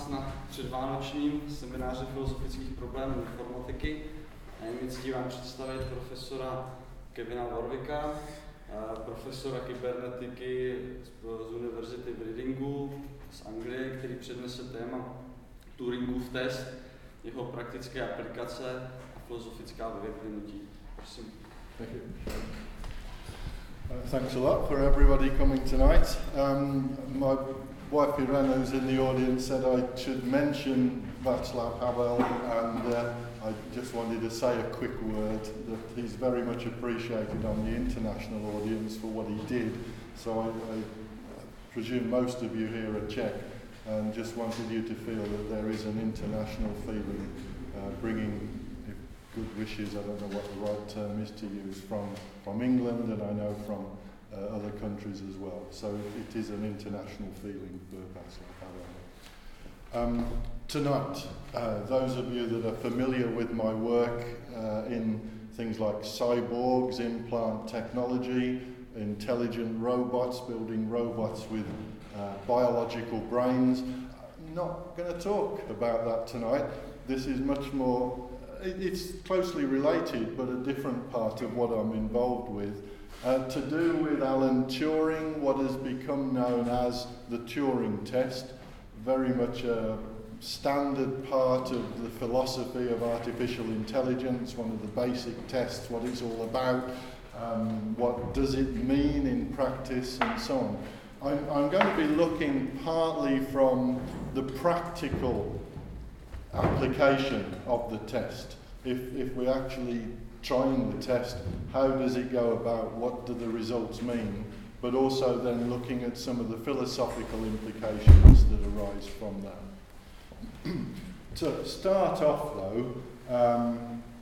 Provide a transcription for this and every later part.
vás na předvánočním semináři filozofických problémů informatiky. A je mi ctí vám představit profesora Kevina Warwicka, profesora kybernetiky z Univerzity v Readingu z Anglie, který přednese téma Turingův test, jeho praktické aplikace a filozofická vyvětnutí. Prosím. Thank you. Thanks a lot for everybody coming tonight. My wife Irena, who's in the audience, said I should mention Václav Havel, and I just wanted to say a quick word that he's very much appreciated on the international audience for what he did. So I presume most of you here are Czech, and just wanted you to feel that there is an international feeling bringing good wishes, I don't know what the right term is to use, from England, and I know from other countries as well. So it is an international feeling for Václav Havel. Tonight, those of you that are familiar with my work in things like cyborgs, implant technology, intelligent robots, building robots with biological brains, I'm not going to talk about that tonight. This is much more, it's closely related, but a different part of what I'm involved with, to do with Alan Turing, what has become known as the Turing test, very much a standard part of the philosophy of artificial intelligence, one of the basic tests, what it's all about, what does it mean in practice, and so on. I'm going to be looking partly from the practical application of the test. If we're actually trying the test, how does it go about, what do the results mean, but also then looking at some of the philosophical implications that arise from that. To start off though,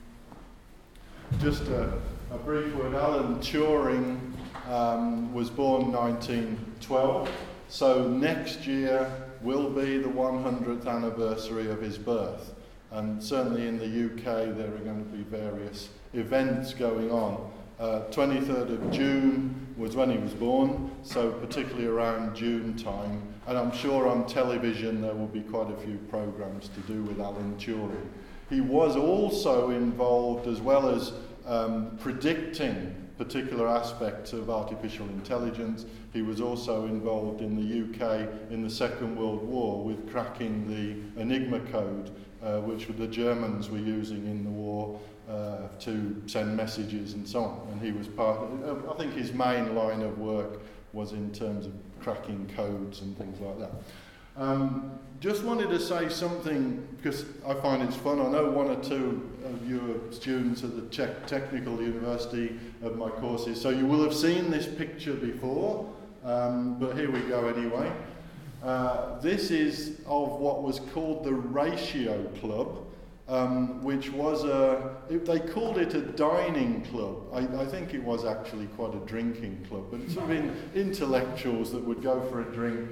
just a brief word. Alan Turing was born 1912, so next year will be the 100th anniversary of his birth, and certainly in the UK there are going to be various events going on. 23rd of June was when he was born, so particularly around June time, and I'm sure on television there will be quite a few programmes to do with Alan Turing. He was also involved, as well as predicting particular aspects of artificial intelligence, he was also involved in the UK in the Second World War with cracking the Enigma code, which the Germans were using in the war to send messages and so on. And he was part of, I think his main line of work was in terms of cracking codes and things like that. Just wanted to say something, because I find it's fun. I know one or two of you are students at the Czech Technical University of my courses, so you will have seen this picture before, but here we go anyway. This is of what was called the Ratio Club, which was they called it a dining club. I think it was actually quite a drinking club, but it's sort of intellectuals that would go for a drink.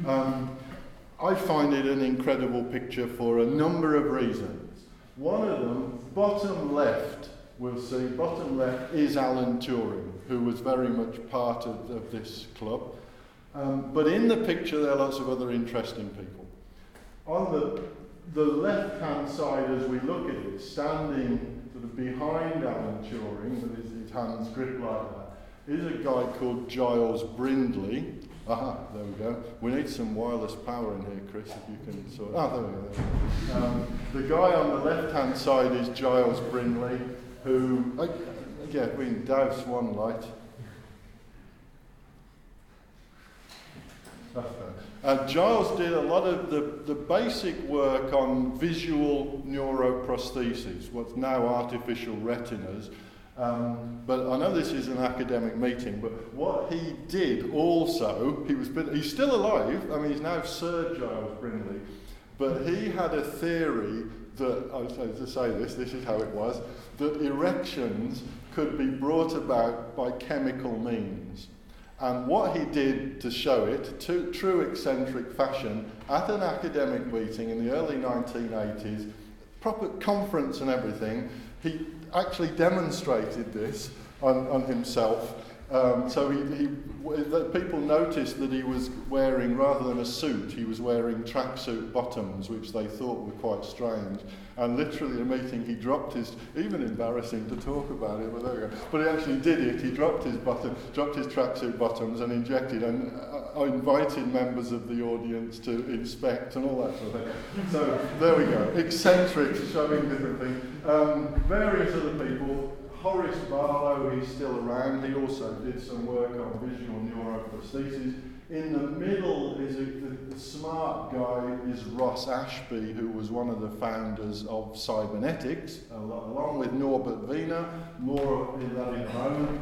I find it an incredible picture for a number of reasons. One of them, bottom left, we'll see, bottom left is Alan Turing, who was very much part of this club. But in the picture there are lots of other interesting people. On the left-hand side, as we look at it, standing sort of behind Alan Turing, with his hands gripped like that, is a guy called Giles Brindley. Aha, there we go. We need some wireless power in here, Chris, if you can sort of... there we go. The guy on the left-hand side is Giles Brindley, who... we can douse one light. Giles did a lot of the basic work on visual neuroprosthesis, what's now artificial retinas. But I know this is an academic meeting, but what he did also, he's still alive, I mean he's now Sir Giles Brindley, but he had a theory that, to say this is how it was, that erections could be brought about by chemical means. And what he did to show it, true eccentric fashion, at an academic meeting in the early 1980s, proper conference and everything, he actually demonstrated this on himself So people noticed that he was wearing, rather than a suit, he was wearing tracksuit bottoms, which they thought were quite strange. And literally, in a meeting, he dropped his, even embarrassing to talk about it, but there we go. But he actually did it. He dropped his tracksuit bottoms and injected, and invited members of the audience to inspect and all that sort of thing. So there we go. Eccentric, showing different things. Various other people. Horace Barlow, he's still around. He also did some work on visual neuroprosthesis. In the middle is the smart guy is Ross Ashby, who was one of the founders of cybernetics, along with Norbert Wiener. More of that in a moment.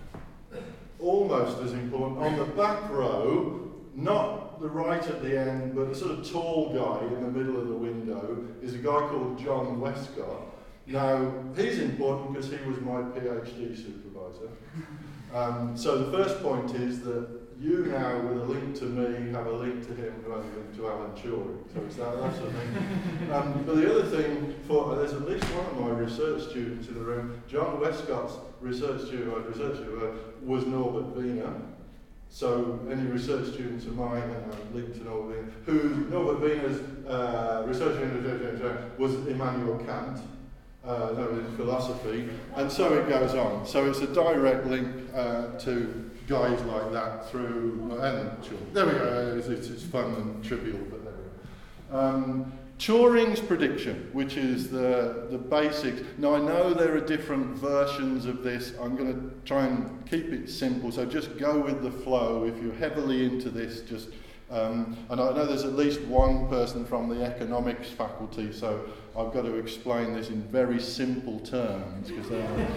Almost as important, on the back row, not the right at the end, but the sort of tall guy in the middle of the window, is a guy called John Westcott. Now, he's important because he was my PhD supervisor. So the first point is that you now, with a link to me, have a link to him, who has a link to Alan Turing. So it's that sort of thing. But the other thing, there's at least one of my research students in the room. John Westcott's research student was Norbert Wiener. So any research students of mine, and I'm linked to Norbert Wiener, Norbert Wiener's research student was Immanuel Kant. Philosophy, and so it goes on. So it's a direct link to guys like that through, and sure, there we go. It's fun and trivial, but there we go. Turing's prediction, which is the basics. Now I know there are different versions of this. I'm going to try and keep it simple. So just go with the flow. If you're heavily into this, just and I know there's at least one person from the economics faculty, so I've got to explain this in very simple terms. Here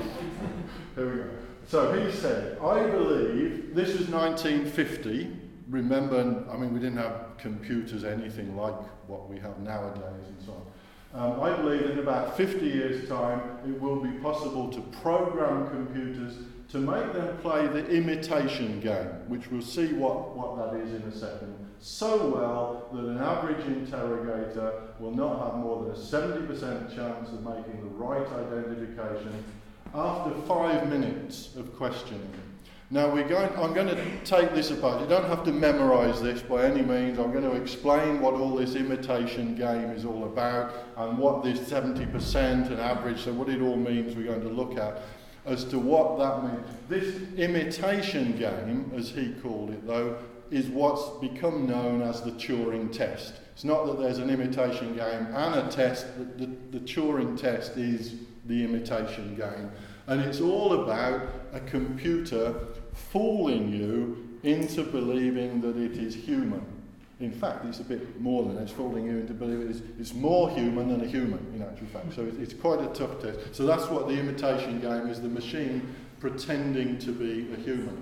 we go. So he said, I believe, this was 1950, remember, I mean, we didn't have computers, anything like what we have nowadays and so on. I believe in about 50 years' time, it will be possible to program computers to make them play the imitation game, which we'll see what that is in a second, so well that an average interrogator will not have more than a 70% chance of making the right identification after 5 minutes of questioning. Now I'm going to take this apart. You don't have to memorise this by any means. I'm going to explain what all this imitation game is all about and what this 70% and average, so what it all means we're going to look at. As to what that means. This imitation game, as he called it though, is what's become known as the Turing test. It's not that there's an imitation game and a test, the Turing test is the imitation game. And it's all about a computer fooling you into believing that it is human. In fact, it's a bit more than it's fooling you into believing it's more human than a human, in actual fact. So it's quite a tough test. So that's what the imitation game is, the machine pretending to be a human.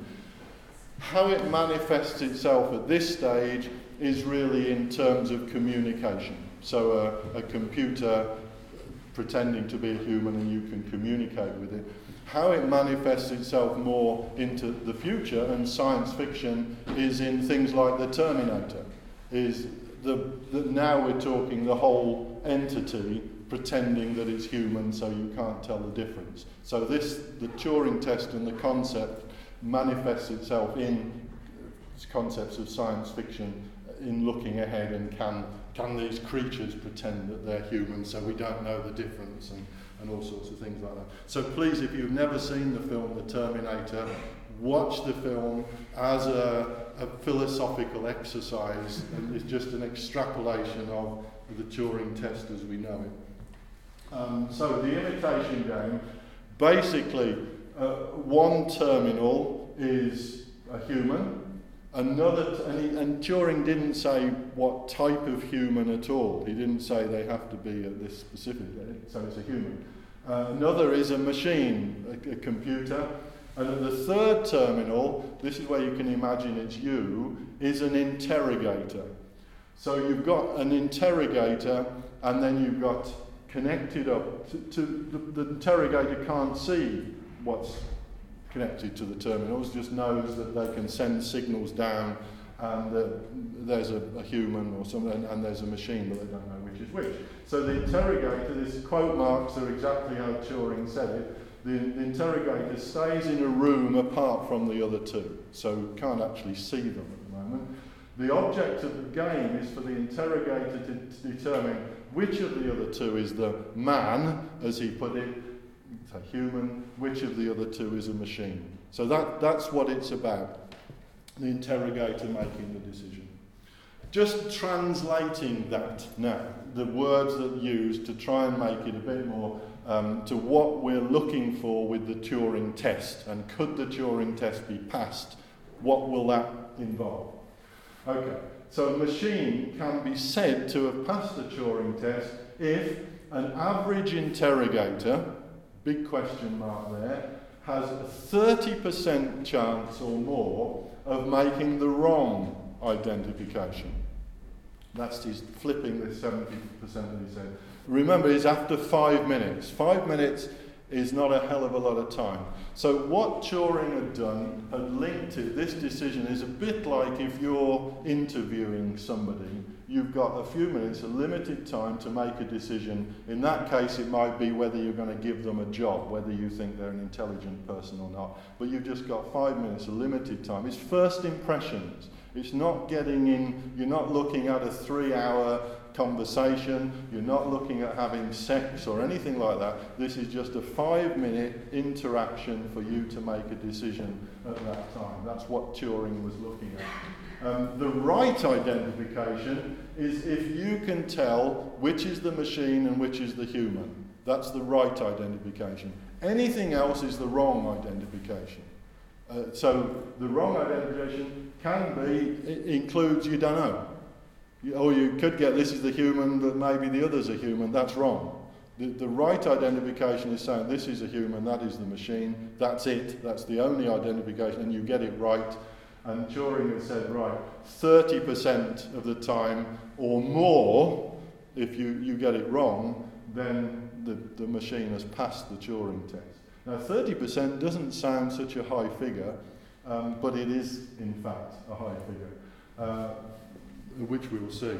How it manifests itself at this stage is really in terms of communication. So a computer pretending to be a human and you can communicate with it. How it manifests itself more into the future and science fiction is in things like the Terminator. Is now we're talking the whole entity pretending that it's human, so you can't tell the difference. So the Turing test and the concept manifests itself in concepts of science fiction in looking ahead, and can these creatures pretend that they're human so we don't know the difference, and all sorts of things like that. So please, if you've never seen the film The Terminator, watch the film as a philosophical exercise, and it's just an extrapolation of the Turing test as we know it. So the imitation game, basically one terminal is a human, another, and Turing didn't say what type of human at all. He didn't say they have to be this specific, so it's a human. Another is a machine, a computer. And at the third terminal, this is where you can imagine it's you, is an interrogator. So you've got an interrogator, and then you've got connected up to the interrogator can't see what's connected to the terminals, just knows that they can send signals down, and there's a human or something, and there's a machine, but they don't know which is which. So the interrogator, these quote marks are exactly how Turing said it. the interrogator stays in a room apart from the other two, so can't actually see them at the moment. The object of the game is for the interrogator to determine which of the other two is the man, as he put it, it's a human, which of the other two is a machine. So that's what it's about, the interrogator making the decision. Just translating that now, the words that are used to try and make it a bit more to what we're looking for with the Turing test. And could the Turing test be passed? What will that involve? Okay, so a machine can be said to have passed the Turing test if an average interrogator, big question mark there, has a 30% chance or more of making the wrong identification. That's he's flipping this 70% that he said. Remember, it's after 5 minutes. 5 minutes is not a hell of a lot of time. So what Turing had done, had linked it, this decision is a bit like if you're interviewing somebody, you've got a few minutes, a limited time to make a decision. In that case, it might be whether you're going to give them a job, whether you think they're an intelligent person or not. But you've just got 5 minutes, a limited time. It's first impressions. It's not getting in, you're not looking at a 3-hour conversation, you're not looking at having sex or anything like that. This is just a 5-minute interaction for you to make a decision at that time. That's what Turing was looking at. The right identification is if you can tell which is the machine and which is the human. That's the right identification. Anything else is the wrong identification. So the wrong identification can be, includes you don't know. Or you could get this is the human, but maybe the others are human. That's wrong. The right identification is saying this is a human, that is the machine, that's it, that's the only identification, and you get it right. And Turing has said, right, 30% of the time or more, if you get it wrong, then the machine has passed the Turing test. Now 30% doesn't sound such a high figure, but it is in fact a high figure. Which we will see.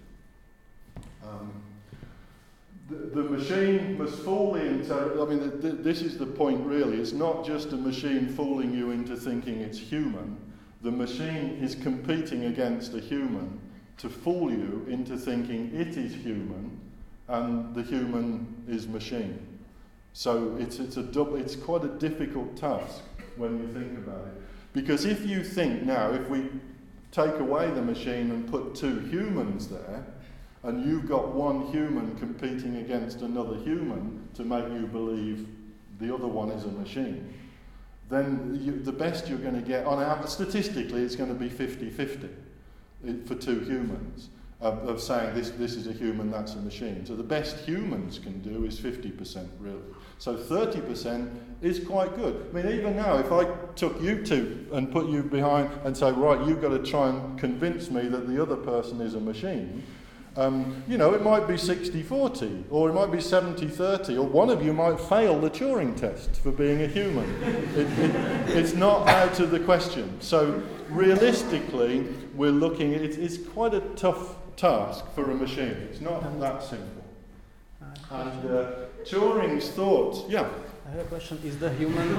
The machine must fool the interrogator. I mean, this is the point really. It's not just a machine fooling you into thinking it's human. The machine is competing against a human to fool you into thinking it is human and the human is machine. So it's quite a difficult task when you think about it. Because if you think now, if we take away the machine and put two humans there, and you've got one human competing against another human to make you believe the other one is a machine, then the best you're going to get, statistically it's going to be 50-50 for two humans, of saying this is a human, that's a machine. So the best humans can do is 50% really. So 30% is quite good. I mean, even now, if I took you two and put you behind and say, right, you've got to try and convince me that the other person is a machine, it might be 60-40, or it might be 70-30, or one of you might fail the Turing test for being a human. It's not out of the question. So realistically, we're looking, it's quite a tough task for a machine. It's not that simple. And Turing's thoughts, yeah. I have a question. Is the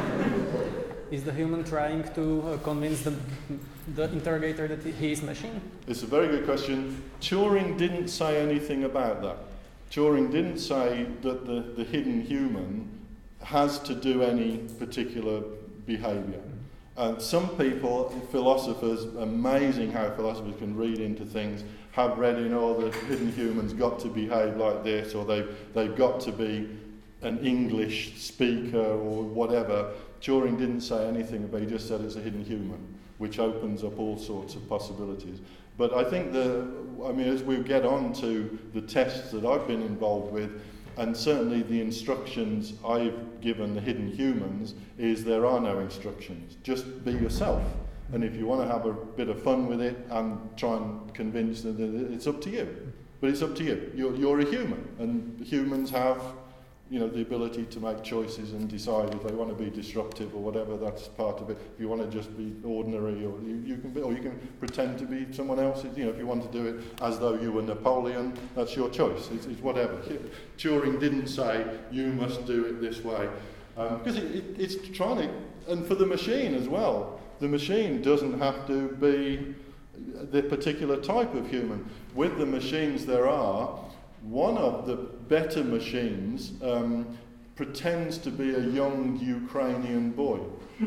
human trying to convince the interrogator that he is machine? It's a very good question. Turing didn't say anything about that. Turing didn't say that the hidden human has to do any particular behaviour. And some people, philosophers, amazing how philosophers can read into things, have read in the hidden human's got to behave like this, or they've got to be an English speaker or whatever. Turing didn't say anything about it, he just said it's a hidden human, which opens up all sorts of possibilities. But I think as we get on to the tests that I've been involved with, and certainly the instructions I've given the hidden humans, is there are no instructions. Just be yourself. And if you want to have a bit of fun with it and try and convince them, it's up to you. But it's up to you. You're a human, and humans have the ability to make choices and decide if they want to be disruptive or whatever. That's part of it. If you want to just be ordinary, or you can pretend to be someone else. If you want to do it as though you were Napoleon, that's your choice. It's whatever. Turing didn't say you must do it this way. Because it's trying to, and for the machine as well, the machine doesn't have to be the particular type of human. With the machines there are, one of the better machines pretends to be a young Ukrainian boy.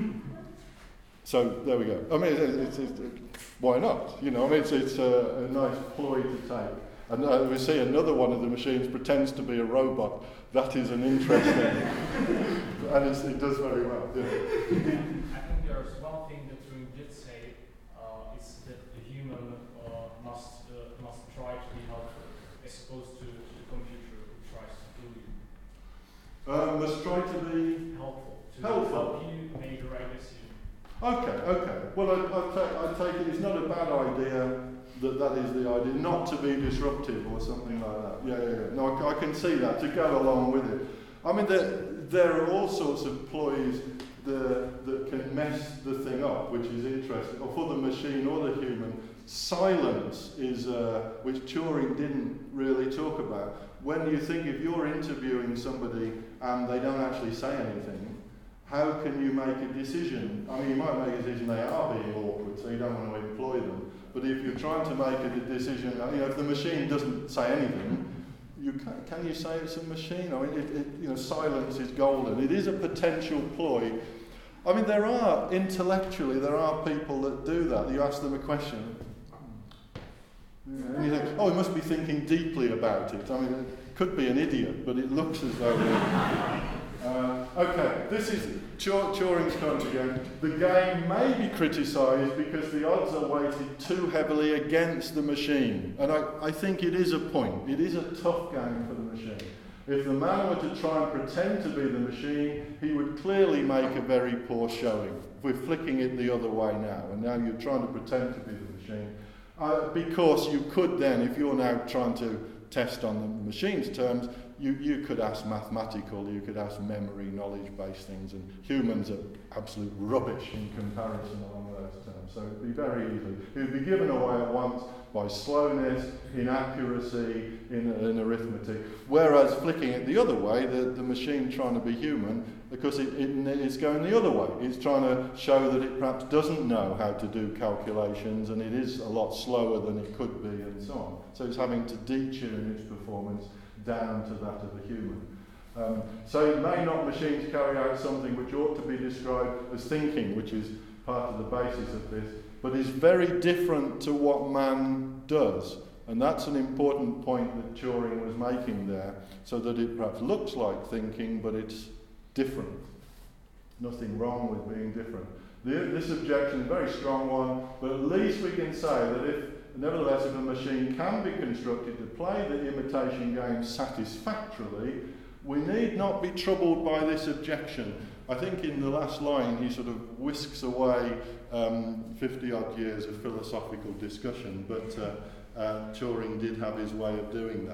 So there we go. I mean, it's why not? You know, I mean, it's a nice ploy to take. And we see another one of the machines pretends to be a robot. That is an interesting, and it does very well. Yeah. I think there's one thing that Turing did say, is that the human must try to be helpful, as opposed to the computer who tries to do you. Must try to be helpful. To helpful. help you make the right decision. Okay. Well, I take it it's not a bad idea that is the idea, not to be disruptive or something like that. Yeah. No, I can see that, to go along with it. I mean, there are all sorts of ploys that can mess the thing up, which is interesting, or for the machine or the human. Silence is, which Turing didn't really talk about. When you think if you're interviewing somebody and they don't actually say anything, how can you make a decision? I mean, you might make a decision they are being awkward, so you don't want to employ them. But if you're trying to make a decision, you know, if the machine doesn't say anything, can you say it's a machine? I mean, silence is golden. It is a potential ploy. I mean, intellectually, there are people that do that. You ask them a question, and you think, oh, he must be thinking deeply about it. I mean, it could be an idiot, but it looks as though... Okay, this is Turing's comment again. The game may be criticised because the odds are weighted too heavily against the machine. And I think it is a point. It is a tough game for the machine. If the man were to try and pretend to be the machine, he would clearly make a very poor showing. We're flicking it the other way now, and now you're trying to pretend to be the machine. Because you could then, if you're now trying to test on the machine's terms, you could ask mathematical, you could ask memory, knowledge-based things, and humans are absolute rubbish in comparison along those terms. So it'd be very easy. It would be given away at once by slowness, inaccuracy, in arithmetic. Whereas flicking it the other way, the machine trying to be human, because it's going the other way. It's trying to show that it perhaps doesn't know how to do calculations, and it is a lot slower than it could be, and so on. So it's having to detune its performance down to that of a human. So may not machines carry out something which ought to be described as thinking, which is part of the basis of this, but is very different to what man does. And that's an important point that Turing was making there, so that it perhaps looks like thinking, but it's different. Nothing wrong with being different. This objection is a very strong one, but at least we can say that nevertheless, if a machine can be constructed to play the imitation game satisfactorily, we need not be troubled by this objection. I think in the last line he sort of whisks away 50-odd years of philosophical discussion, but Turing did have his way of doing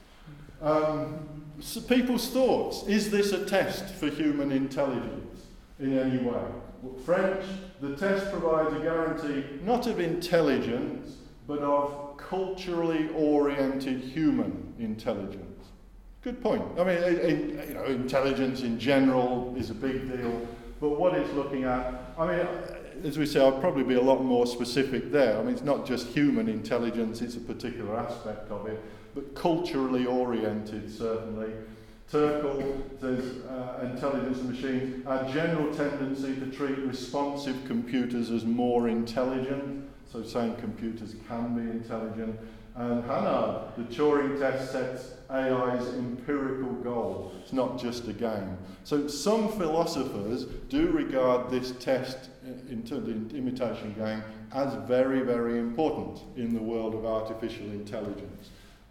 that. So people's thoughts. Is this a test for human intelligence in any way? French, the test provides a guarantee not of intelligence, but of culturally oriented human intelligence. Good point. I mean, intelligence in general is a big deal, but what it's looking at, I mean, as we say, I'll probably be a lot more specific there. I mean, it's not just human intelligence, it's a particular aspect of it, but culturally oriented, certainly. Turkle says intelligence of machines, our general tendency to treat responsive computers as more intelligent, so saying computers can be intelligent. And Hannah, the Turing test sets AI's empirical goal. It's not just a game. So some philosophers do regard this test into the imitation game as very, very important in the world of artificial intelligence.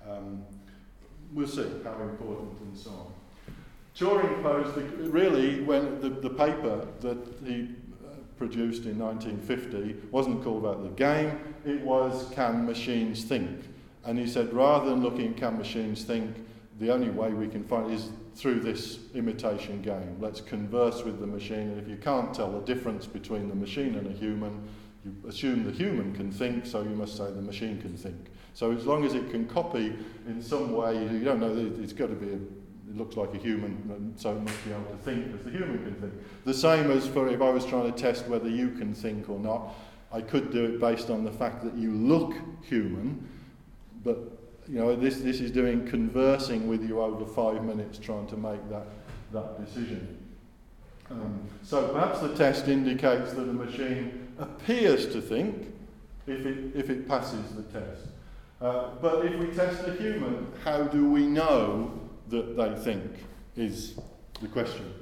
We'll see how important and so on. Turing posed, when the paper that he produced in 1950 wasn't called about the game, it was can machines think? And he said rather than looking can machines think, the only way we can find is through this imitation game. Let's converse with the machine, and if you can't tell the difference between the machine and a human, you assume the human can think, so you must say the machine can think. So as long as it can copy in some way, you don't know, it's got to be it looks like a human, so it must be able to think as the human can think. The same as for if I was trying to test whether you can think or not, I could do it based on the fact that you look human, but this is doing conversing with you over 5 minutes trying to make that decision. So perhaps the test indicates that a machine appears to think if it passes the test. But if we test a human, how do we know that they think is the question.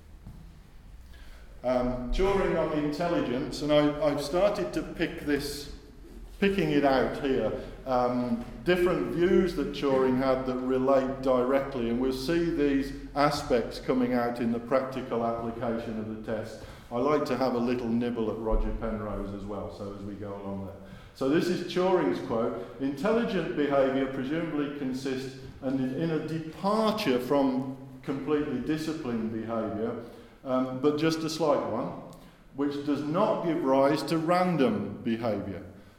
Turing on intelligence, and I've started to picking it out here. Different views that Turing had that relate directly, and we'll see these aspects coming out in the practical application of the test. I like to have a little nibble at Roger Penrose as well, so as we go along there. So this is Turing's quote: intelligent behaviour presumably consists in a departure from completely disciplined behaviour, but just a slight one, which does not give rise to random behaviour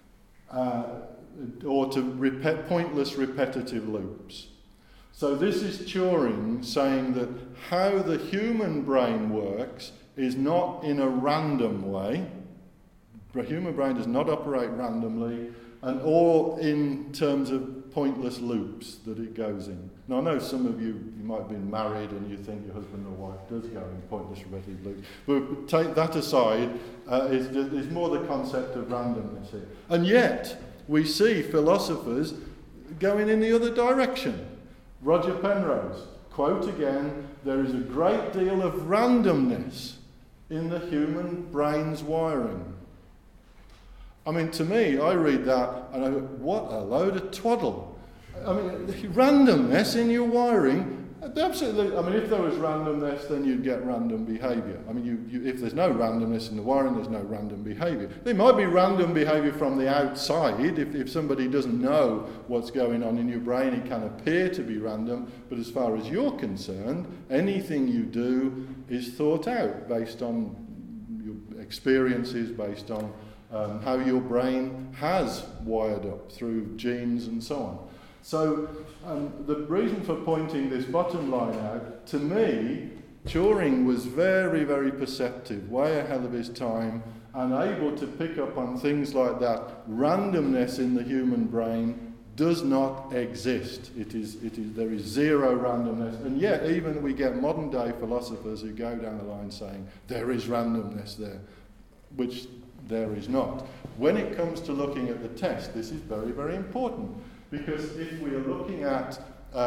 or to pointless repetitive loops. So this is Turing saying that how the human brain works is not in a random way. The human brain does not operate randomly, or in terms of pointless loops that it goes in. Now I know some of you might have been married and you think your husband or wife does go in pointless repetitive loops, but take that aside, is more the concept of randomness here. And yet we see philosophers going in the other direction. Roger Penrose, quote again, "There is a great deal of randomness in the human brain's wiring." I mean, to me, I read that and I go, what a load of twaddle. I mean, randomness in your wiring, absolutely. I mean, if there was randomness, then you'd get random behaviour. I mean, if there's no randomness in the wiring, there's no random behaviour. There might be random behaviour from the outside. If somebody doesn't know what's going on in your brain, it can appear to be random. But as far as you're concerned, anything you do is thought out based on your experiences, based on how your brain has wired up through genes and so on. So the reason for pointing this bottom line out, to me, Turing was very, very perceptive, way ahead of his time, and able to pick up on things like that. Randomness in the human brain does not exist. There is zero randomness, and yet even we get modern day philosophers who go down the line saying there is randomness there, which there is not. When it comes to looking at the test, this is very, very important, because if we are looking at,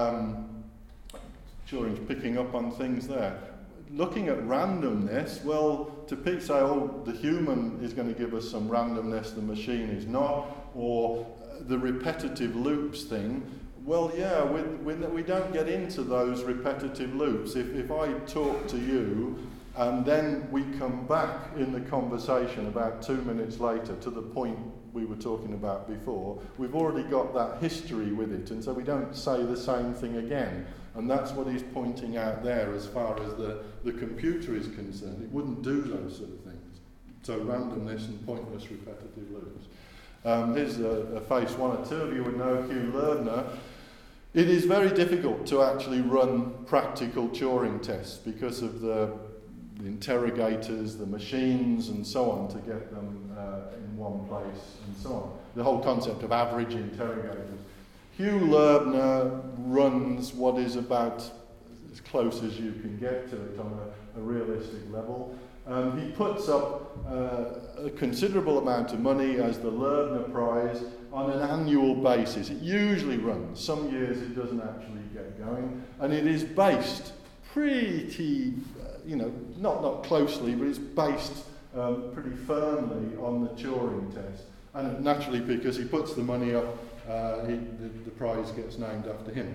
Turing's picking up on things there, looking at randomness, well, to say, oh, the human is going to give us some randomness, the machine is not, or the repetitive loops thing, well, yeah, we don't get into those repetitive loops. If I talk to you, and then we come back in the conversation about 2 minutes later to the point we were talking about before, we've already got that history with it, and so we don't say the same thing again. And that's what he's pointing out there as far as the computer is concerned. It wouldn't do those sort of things. So randomness and pointless repetitive loops. Here's a face one or two of you would know, Hugh Lerner. It is very difficult to actually run practical Turing tests because of the interrogators, the machines, and so on, to get them in one place, and so on. The whole concept of average interrogators. Hugh Lerner runs what is about as close as you can get to it on a realistic level. He puts up a considerable amount of money as the Lerner Prize on an annual basis. It usually runs. Some years it doesn't actually get going, and it is based pretty not closely, but it's based pretty firmly on the Turing test. And naturally, because he puts the money up, the prize gets named after him.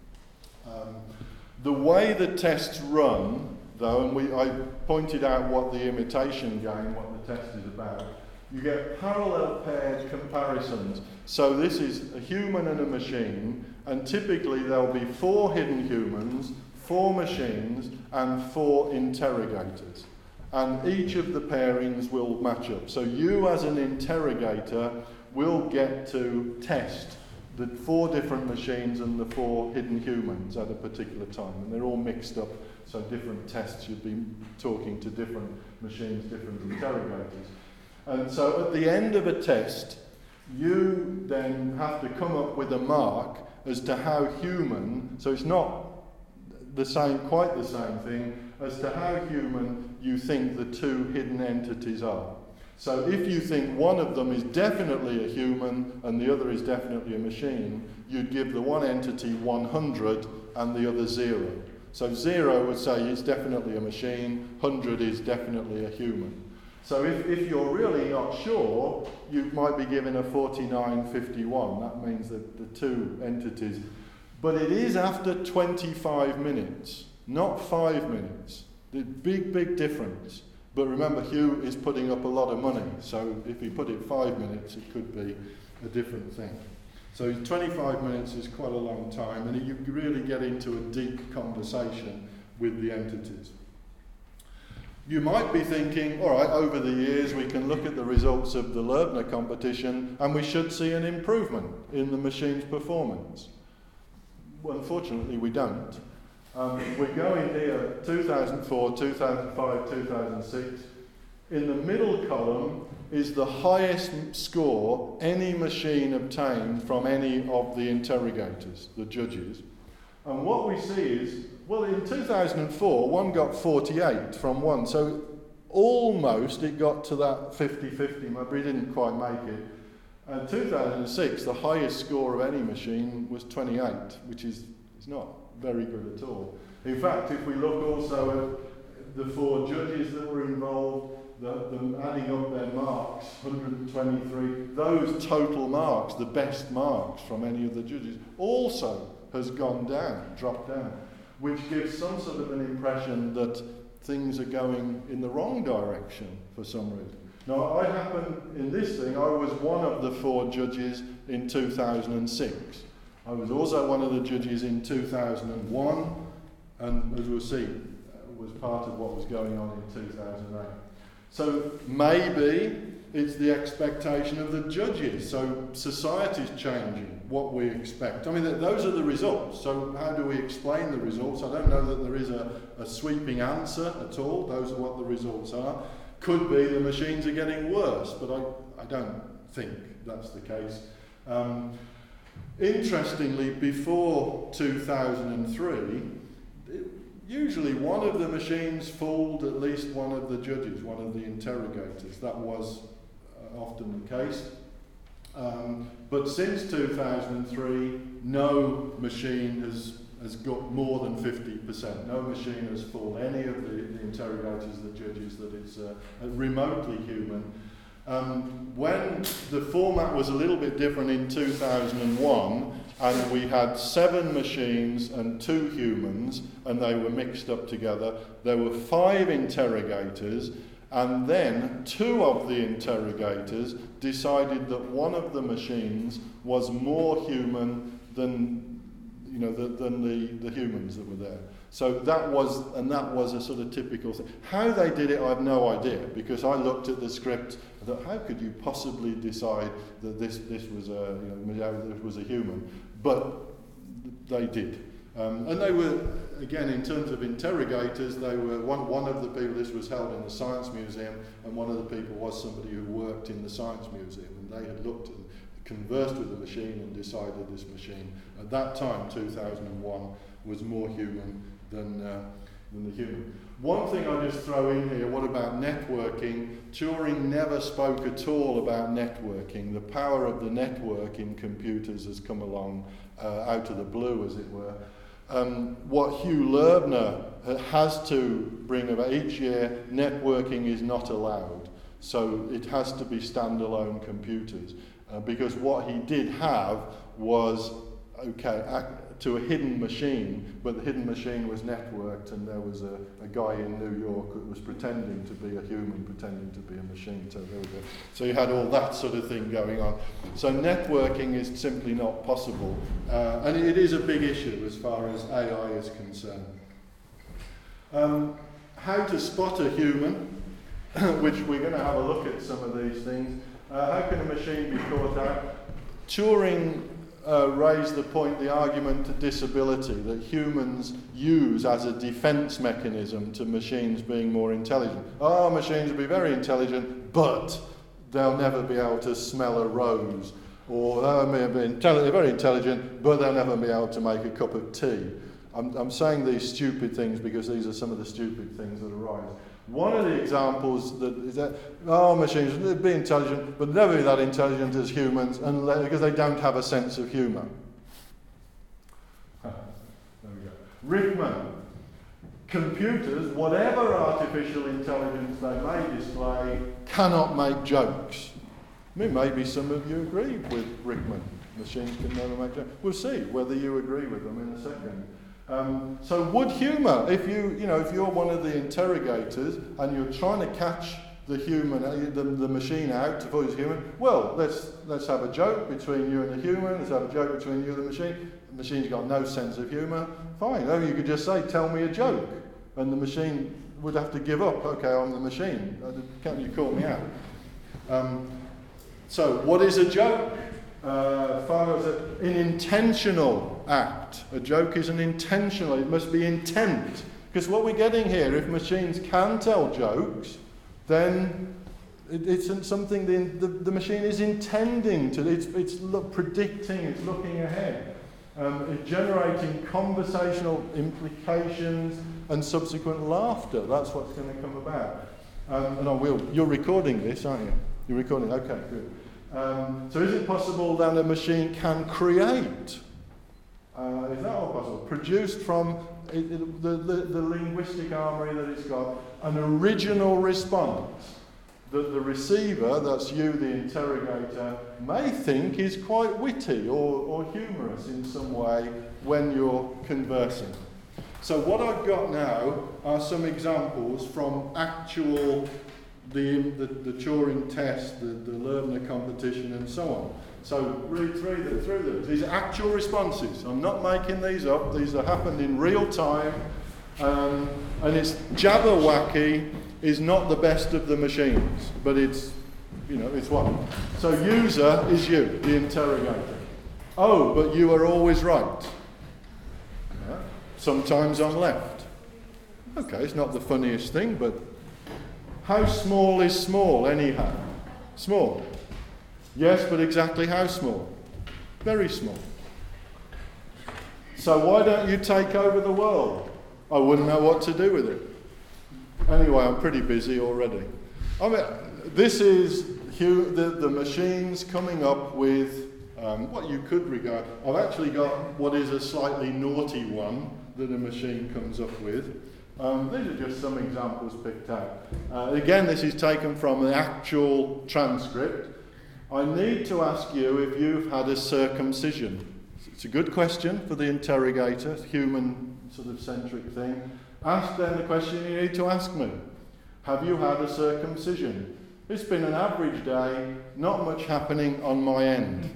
The way the tests run, though, and I pointed out what the imitation game, what the test is about, you get parallel paired comparisons. So this is a human and a machine, and typically there'll be 4 hidden humans, 4 machines, and 4 interrogators. And each of the pairings will match up. So you as an interrogator will get to test the 4 different machines and the 4 hidden humans at a particular time, and they're all mixed up, so different tests you'd be talking to different machines, different interrogators. And so at the end of a test, you then have to come up with a mark as to how human, so it's not quite the same thing, as to how human you think the 2 hidden entities are. So if you think one of them is definitely a human and the other is definitely a machine, you'd give the one entity 100 and the other 0. So 0 would say it's definitely a machine, 100 is definitely a human. So if you're really not sure, you might be given a 49-51. That means that the 2 entities. But it is after 25 minutes, not 5 minutes. The big difference. But remember, Hugh is putting up a lot of money, so if he put it 5 minutes, it could be a different thing. So 25 minutes is quite a long time, and you really get into a deep conversation with the entities. You might be thinking, all right, over the years we can look at the results of the Loebner competition and we should see an improvement in the machine's performance. Well, unfortunately, we don't. We're going here 2004, 2005, 2006. In the middle column is the highest score any machine obtained from any of the interrogators, the judges. And what we see is, well, in 2004, one got 48 from one, so almost it got to that 50-50, but we didn't quite make it. And 2006, the highest score of any machine was 28, which is not very good at all. In fact, if we look also at the 4 judges that were involved, them adding up their marks, 123, those total marks, the best marks from any of the judges, also has gone down, dropped down, which gives some sort of an impression that things are going in the wrong direction for some reason. Now, I happen, in this thing, I was one of the 4 judges in 2006. I was also one of the judges in 2001, and as we'll see, was part of what was going on in 2008. So maybe it's the expectation of the judges. So society's changing what we expect. I mean, those are the results. So how do we explain the results? I don't know that there is a sweeping answer at all. Those are what the results are. Could be the machines are getting worse, but I don't think that's the case. Interestingly, before 2003, usually one of the machines fooled at least one of the judges, one of the interrogators. That was often the case. But since 2003, no machine has got more than 50%. No machine has fooled any of the interrogators, the judges, that it's remotely human. When the format was a little bit different in 2001, and we had 7 machines and 2 humans, and they were mixed up together, there were 5 interrogators, and then 2 of the interrogators decided that one of the machines was more human than the humans that were there. So that was a sort of typical thing. How they did it, I have no idea, because I looked at the script and thought, how could you possibly decide that this was a human? But they did. And they were, again, in terms of interrogators, they were one of the people. This was held in the Science Museum, and one of the people was somebody who worked in the Science Museum, and they had looked and conversed with the machine and decided this machine, at that time, 2001, was more human than the human. One thing I'll just throw in here, what about networking? Turing never spoke at all about networking. The power of the network in computers has come along out of the blue, as it were. What Hugh Loebner has to bring about each year, networking is not allowed. So it has to be standalone computers. Because what he did have was, to a hidden machine, but the hidden machine was networked, and there was a guy in New York who was pretending to be a human, pretending to be a machine. So there we go. So you had all that sort of thing going on. So networking is simply not possible, and it is a big issue as far as AI is concerned. How to spot a human, which we're going to have a look at some of these things. How can a machine be caught out? Turing raise the argument to disability that humans use as a defense mechanism to machines being more intelligent. Oh, machines will be very intelligent, but they'll never be able to smell a rose. Or they're very intelligent, but they'll never be able to make a cup of tea. I'm saying these stupid things because these are some of the stupid things that arise. One of the examples that is that, machines will be intelligent, but never be that intelligent as humans because they don't have a sense of humour. There we go. Rickman. Computers, whatever artificial intelligence they may display, cannot make jokes. I mean, maybe some of you agree with Rickman. Machines can never make jokes. We'll see whether you agree with them in a second. So would humour, if you're one of the interrogators and you're trying to catch the human, the machine out to find it's human, well, let's have a joke between you and the human. Let's have a joke between you and the machine. The machine's got no sense of humour. Fine. You could just say, "Tell me a joke," and the machine would have to give up. Okay, I'm the machine. Can't you call me out? So, what is a joke? An intentional act. A joke is an intentional, it must be intent. Because what we're getting here, if machines can tell jokes, then it's something the machine is intending to. It's predicting, it's looking ahead. It's generating conversational implications and subsequent laughter. That's what's going to come about. You're recording this, aren't you? You're recording, okay, good. So is it possible that a machine can create? Is that all possible? Produced from the linguistic armory that it's got, an original response that the receiver, that's you, the interrogator, may think is quite witty or humorous in some way when you're conversing. So what I've got now are some examples from actual the Turing test, the Lerner competition, and so on. So read through these. These are actual responses. I'm not making these up. These have happened in real time, and it's Jabberwocky is not the best of the machines, but it's one. So user is you, the interrogator. Oh, but you are always right. Yeah. Sometimes I'm left. Okay, it's not the funniest thing, but how small is small anyhow? Small. Yes, but exactly how small? Very small. So why don't you take over the world? I wouldn't know what to do with it. Anyway, I'm pretty busy already. I mean, this is the machines coming up with what you could regard. I've actually got what is a slightly naughty one that a machine comes up with. These are just some examples picked out. Again, this is taken from the actual transcript. I need to ask you if you've had a circumcision. It's a good question for the interrogator, human sort of centric thing. Ask them the question you need to ask me. Have you had a circumcision? It's been an average day, not much happening on my end.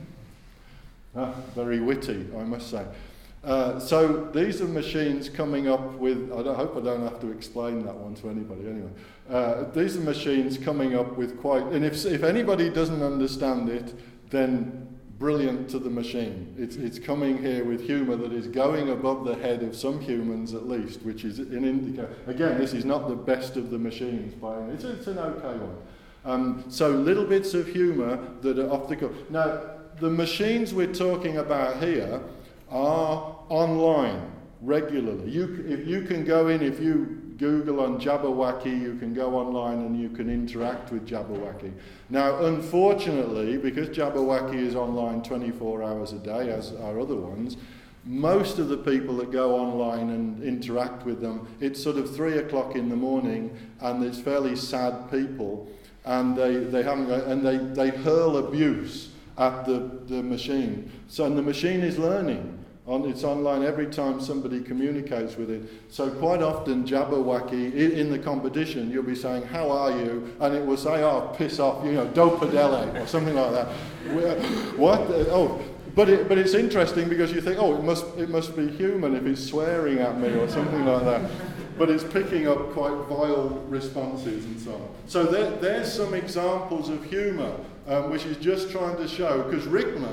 Very witty, I must say. So these are machines coming up with, I hope I don't have to explain that one to anybody anyway. These are machines coming up with quite, and if anybody doesn't understand it, then brilliant to the machine. It's coming here with humour that is going above the head of some humans at least, which is an indicator. Again, this is not the best of the machines, it's an okay one. So little bits of humour that are off the cuff. Now, the machines we're talking about here are online regularly. If you can go in, if you Google on Jabberwocky, you can go online and you can interact with Jabberwocky. Now, unfortunately, because Jabberwocky is online 24 hours a day, as are other ones, most of the people that go online and interact with them, it's sort of 3 o'clock in the morning, and it's fairly sad people, and they hurl abuse at the machine. So, and the machine is learning. It's online every time somebody communicates with it. So quite often Jabberwocky, in the competition, you'll be saying, "How are you?" And it will say, "Oh, piss off, dopadele," or something like that. What? But it's interesting because you think, "Oh, it must be human if it's swearing at me," or something like that. But it's picking up quite vile responses and so on. So there's some examples of humour, which is just trying to show, because Rickman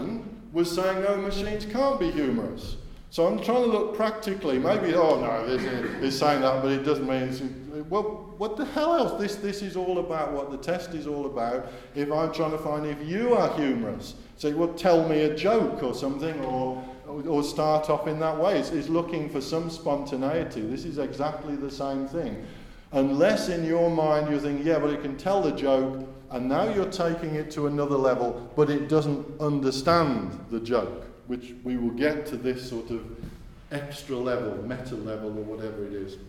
was saying, no, machines can't be humorous. So I'm trying to look practically. Maybe, oh no, it's saying that, but it doesn't mean it's... Well, what the hell else? This is all about what the test is all about. If I'm trying to find if you are humorous. So, well, tell me a joke or something, or start off in that way. It's looking for some spontaneity. This is exactly the same thing. Unless in your mind you think, yeah, but it can tell the joke, and now you're taking it to another level, but it doesn't understand the joke, which we will get to this sort of extra level, meta level, or whatever it is.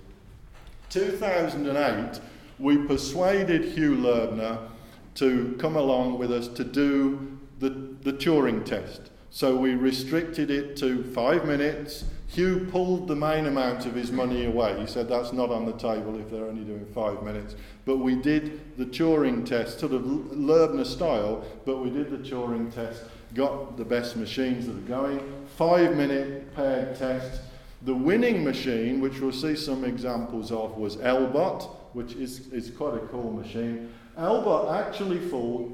2008, we persuaded Hugh Loebner to come along with us to do the Turing test. So we restricted it to 5 minutes. Hugh pulled the main amount of his money away. He said that's not on the table if they're only doing 5 minutes. But we did the Turing test, sort of Loebner style, but we did the Turing test, got the best machines that are going, 5-minute paired tests. The winning machine, which we'll see some examples of, was Elbot, which is quite a cool machine. Elbot actually fooled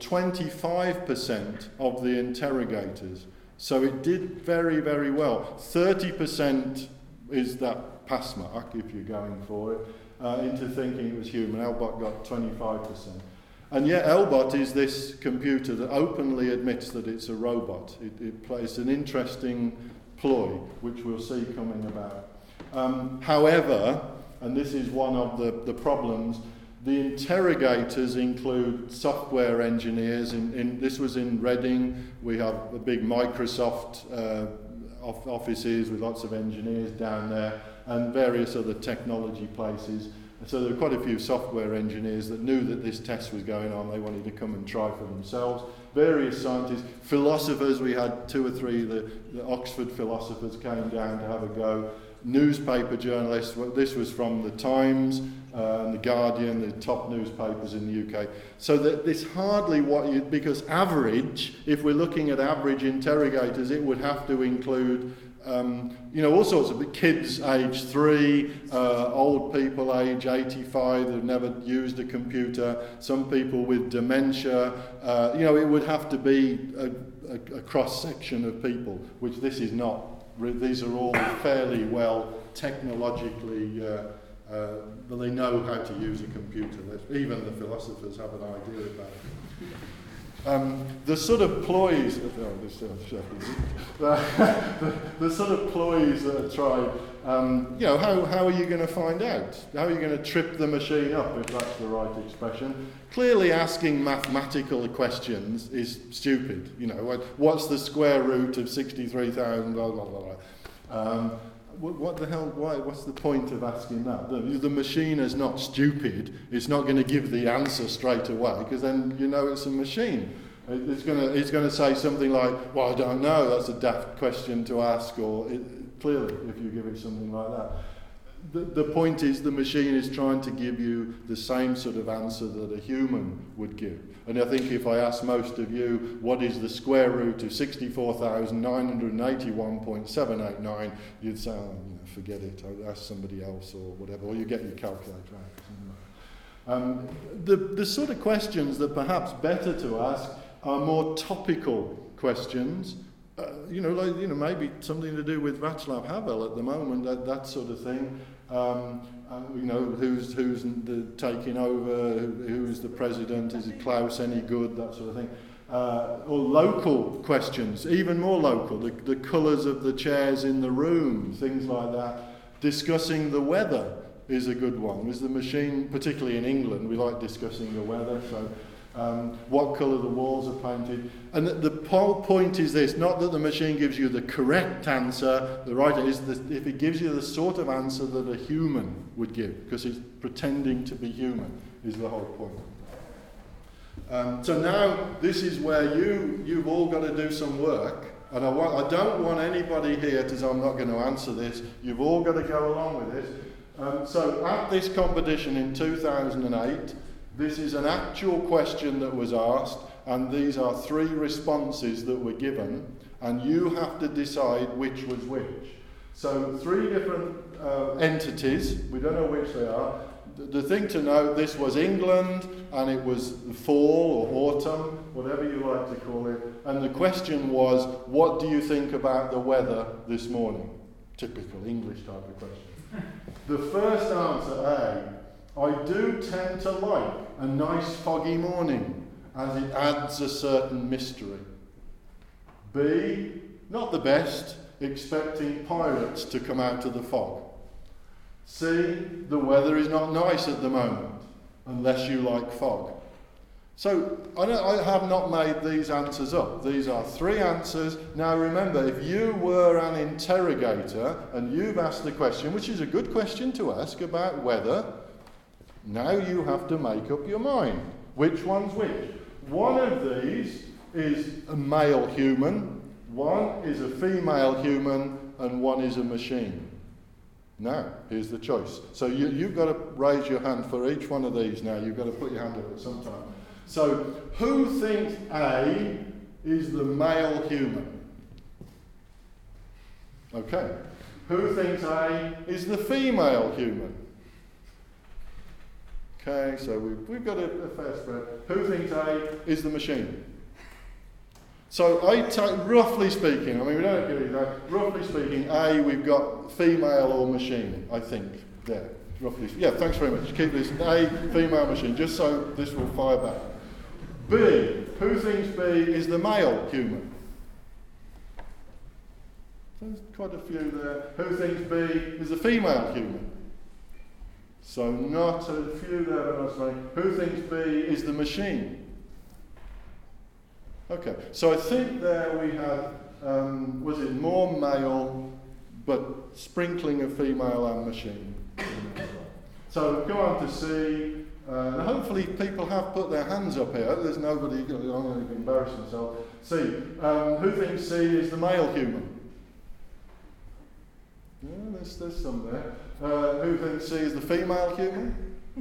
25% of the interrogators. So it did very, very well. 30% is that pass mark, if you're going for it, into thinking it was human. Elbot got 25%. And yet Elbot is this computer that openly admits that it's a robot. It plays an interesting ploy, which we'll see coming about. However, and this is one of the problems, the interrogators include software engineers. This was in Reading. We have a big Microsoft offices with lots of engineers down there, and various other technology places. So there were quite a few software engineers that knew that this test was going on. They wanted to come and try for themselves. Various scientists, philosophers, we had 2 or 3, the Oxford philosophers came down to have a go. Newspaper journalists, this was from the Times and the Guardian, the top newspapers in the UK. So that it's hardly because average, if we're looking at average interrogators, it would have to include all sorts of kids age 3, old people age 85 that have never used a computer, some people with dementia. It would have to be a cross-section of people, which this is not. These are all fairly well technologically, but they know how to use a computer. Even the philosophers have an idea about it. The sort of ploys, the sort of ploys that are tried. How are you going to find out? How are you going to trip the machine up, if that's the right expression? Clearly, asking mathematical questions is stupid. What's the square root of 63,000? Blah blah blah. What the hell? Why? What's the point of asking that? The machine is not stupid. It's not going to give the answer straight away, because then it's a machine. It's going to say something like, "Well, I don't know. That's a daft question to ask." Or clearly, if you give it something like that, the point is the machine is trying to give you the same sort of answer that a human would give. And I think if I ask most of you, what is the square root of 64,981.789, you'd say, forget it, I'll ask somebody else or whatever, or you get your calculator out. The sort of questions that perhaps better to ask are more topical questions. Maybe something to do with Václav Havel at the moment, that sort of thing. Who's taking over? Who's the president? Is it Klaus any good? That sort of thing. Or local questions, even more local. The colours of the chairs in the room, things like that. Discussing the weather is a good one. Is the machine, particularly in England, we like discussing the weather. So. What colour the walls are painted. And the point is this, not that the machine gives you the correct answer, the right answer, if it gives you the sort of answer that a human would give, because it's pretending to be human, is the whole point. So now, this is where you've all got to do some work, and I don't want anybody here to say, I'm not going to answer this, you've all got to go along with this. So at this competition in 2008, this is an actual question that was asked, and these are 3 responses that were given, and you have to decide which was which. So 3 different entities, we don't know which they are. the thing to note, this was England, and it was fall or autumn, whatever you like to call it, and the question was, what do you think about the weather this morning? Typical English type of question. The first answer, A, I do tend to like a nice foggy morning, as it adds a certain mystery. B, not the best, expecting pirates to come out of the fog. C, the weather is not nice at the moment, unless you like fog. So I have not made these answers up. These are 3 answers. Now remember, if you were an interrogator and you've asked a question, which is a good question to ask about weather, now you have to make up your mind. Which one's which? One of these is a male human, one is a female human, and one is a machine. Now, here's the choice. So you've got to raise your hand for each one of these now. You've got to put your hand up at some time. So, who thinks A is the male human? Okay. Who thinks A is the female human? Okay, so we've got a fair spread. Who thinks A is the machine? So, roughly speaking, I mean, we don't get it that. Roughly speaking, A, we've got female or machine, I think, there. Roughly. Yeah, thanks very much. Keep this A, female machine, just so this will fire back. B, who thinks B is the male human? There's quite a few there. Who thinks B is the female human? So, not a few there, but not so many. Who thinks B is the machine? Okay, so I think there we had, was it more male, but sprinkling of female and machine. So go on to C. Hopefully people have put their hands up here. There's nobody, I'm going to embarrass myself. C. Who thinks C is the male human? Yeah, there's some there. Who thinks C is the female human?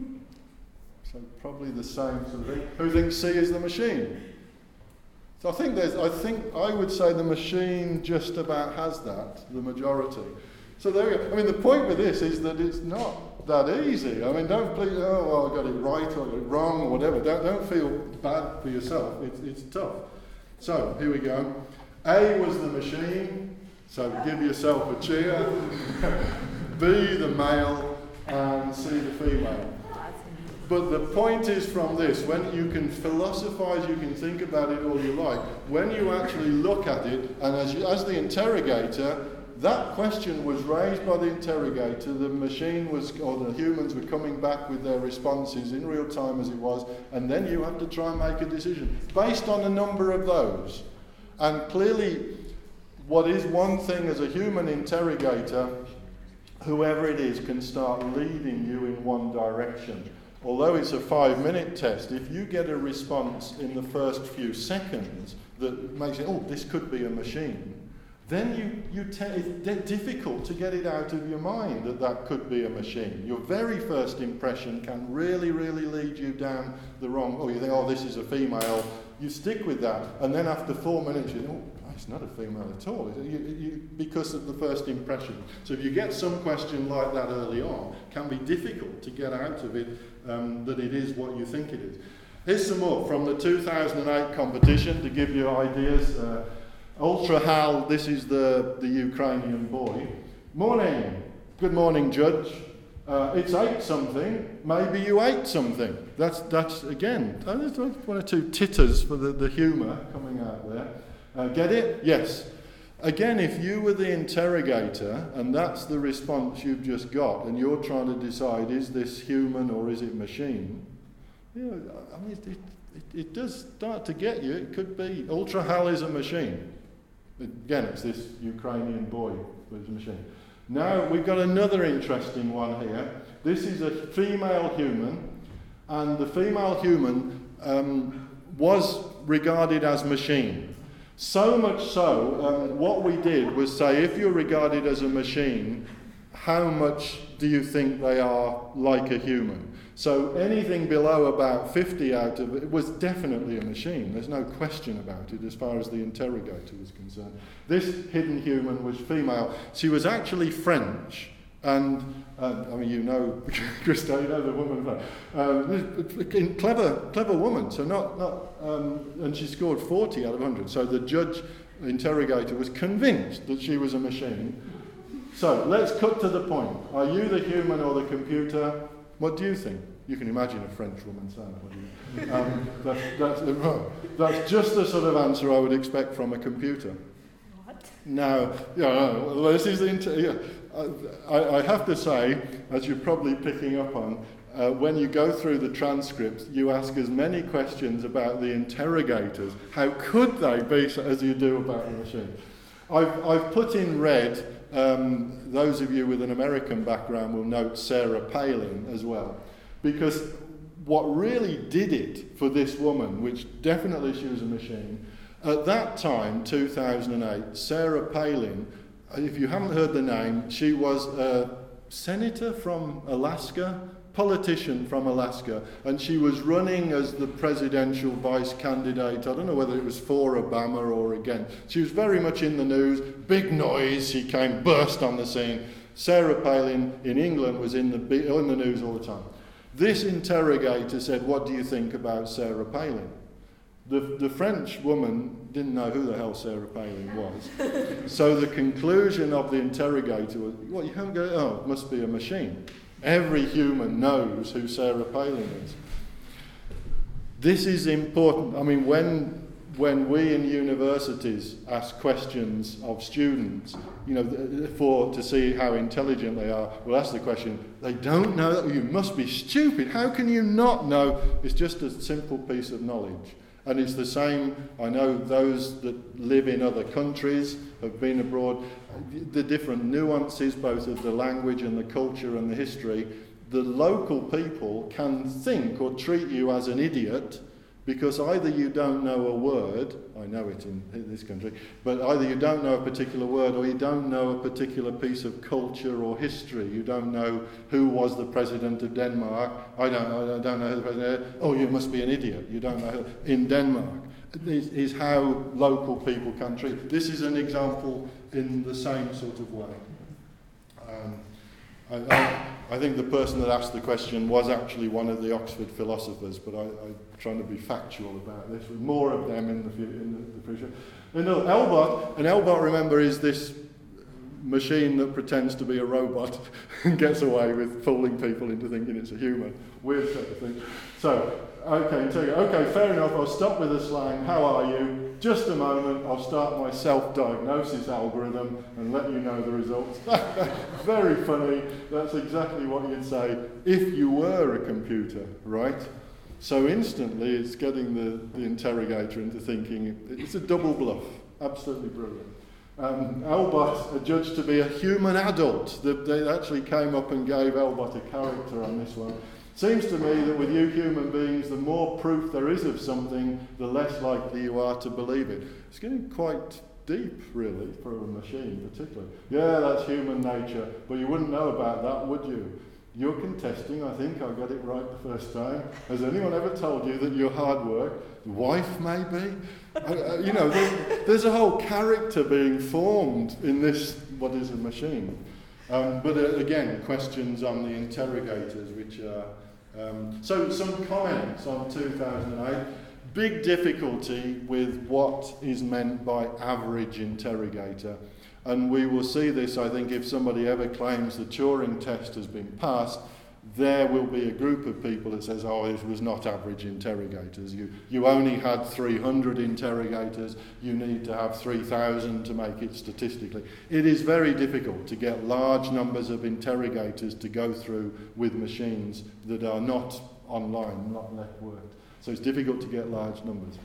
So probably the same sort of thing. Who thinks C is the machine? So I think I would say the machine just about has that, the majority. So there we go. I mean, the point with this is that it's not that easy. I mean, don't please, oh, well, I got it right or I got it wrong or whatever. Don't feel bad for yourself. It's tough. So here we go. A was the machine, so give yourself a cheer. B the male, and C the female. But the point is from this, when you can philosophize, you can think about it all you like, when you actually look at it, and as the interrogator, that question was raised by the interrogator, the machine was, or the humans were coming back with their responses in real time as it was, and then you have to try and make a decision based on a number of those. And clearly, what is one thing as a human interrogator, whoever it is can start leading you in one direction. Although it's a 5-minute test, if you get a response in the first few seconds that makes it, oh, this could be a machine, then it's difficult to get it out of your mind that could be a machine. Your very first impression can really, really lead you down the wrong, you think, oh, this is a female, you stick with that, and then after 4 minutes you think, oh, it's not a female at all, because of the first impression. So if you get some question like that early on, it can be difficult to get out of it that it is what you think it is. Here's some more from the 2008 competition to give you ideas. Ultra Hal, this is the Ukrainian boy. Morning. Good morning, Judge. It's 8 something. Maybe you ate something. That's again, there's 1 or 2 titters for the humour coming out there. Get it? Yes. Again, if you were the interrogator and that's the response you've just got, and you're trying to decide, is this human or is it machine? You know, I mean, it does start to get you. It could be Ultra Hal is a machine. Again, it's this Ukrainian boy with a machine. Now we've got another interesting one here. This is a female human, and the female human was regarded as machine. So much so, what we did was say, if you're regarded as a machine, how much do you think they are like a human? So anything below about 50 out of it was definitely a machine. There's no question about it as far as the interrogator was concerned. This hidden human was female. She was actually French, And I mean, you know, Christa, you know the woman, clever woman. So and she scored 40 out of 100. So the interrogator was convinced that she was a machine. So let's cut to the point. Are you the human or the computer? What do you think? You can imagine a French woman saying that. That's just the sort of answer I would expect from a computer. What? Now, this is I have to say, as you're probably picking up on, when you go through the transcripts, you ask as many questions about the interrogators. How could they be as you do about the machine? I've put in red, those of you with an American background will note Sarah Palin as well. Because what really did it for this woman, which definitely she was a machine, at that time, 2008, Sarah Palin, if you haven't heard the name, she was a senator from Alaska, politician from Alaska, and she was running as the presidential vice candidate. I don't know whether it was for Obama or against. She was very much in the news, big noise, she burst on the scene. Sarah Palin in England was in the news all the time. This interrogator said, "What do you think about Sarah Palin?" The French woman didn't know who the hell Sarah Palin was. So the conclusion of the interrogator was, "What, you haven't got it? Oh, it must be a machine. Every human knows who Sarah Palin is." This is important. I mean, when we in universities ask questions of students, to see how intelligent they are, we'll ask the question, "They don't know that? You must be stupid. How can you not know?" It's just a simple piece of knowledge. And it's the same, I know those that live in other countries, have been abroad, the different nuances both of the language and the culture and the history, the local people can think or treat you as an idiot because either you don't know a word, I know it in this country, but either you don't know a particular word or you don't know a particular piece of culture or history. You don't know who was the president of Denmark. I don't know who the president is. Oh, you must be an idiot. You don't know who. In Denmark. This is how local people can treat. This is an example in the same sort of way. I think the person that asked the question was actually one of the Oxford philosophers, but I'm trying to be factual about this, with more of them in the future. Elbot, remember, is this machine that pretends to be a robot and gets away with fooling people into thinking it's a human. Weird sort of thing. So, okay, fair enough, I'll stop with the slang. How are you? Just a moment, I'll start my self-diagnosis algorithm and let you know the results. Very funny. That's exactly what you'd say if you were a computer, right? So instantly it's getting the interrogator into thinking it's a double bluff. Absolutely brilliant. Elbot adjudged to be a human adult. They actually came up and gave Elbot a character on this one. Seems to me that with you human beings, the more proof there is of something, the less likely you are to believe it. It's getting quite deep, really, for a machine particularly. Yeah, that's human nature, but you wouldn't know about that, would you? You're contesting, I think I got it right the first time. Has anyone ever told you that you're hard work? Wife, maybe? There's a whole character being formed in this, what is a machine. But again, questions on the interrogators, which are... so some comments on 2008. Big difficulty with what is meant by average interrogator. And we will see this, I think, if somebody ever claims the Turing test has been passed, there will be a group of people that says, oh, it was not average interrogators. You only had 300 interrogators. You need to have 3,000 to make it statistically. It is very difficult to get large numbers of interrogators to go through with machines that are not online, not networked. So it's difficult to get large numbers.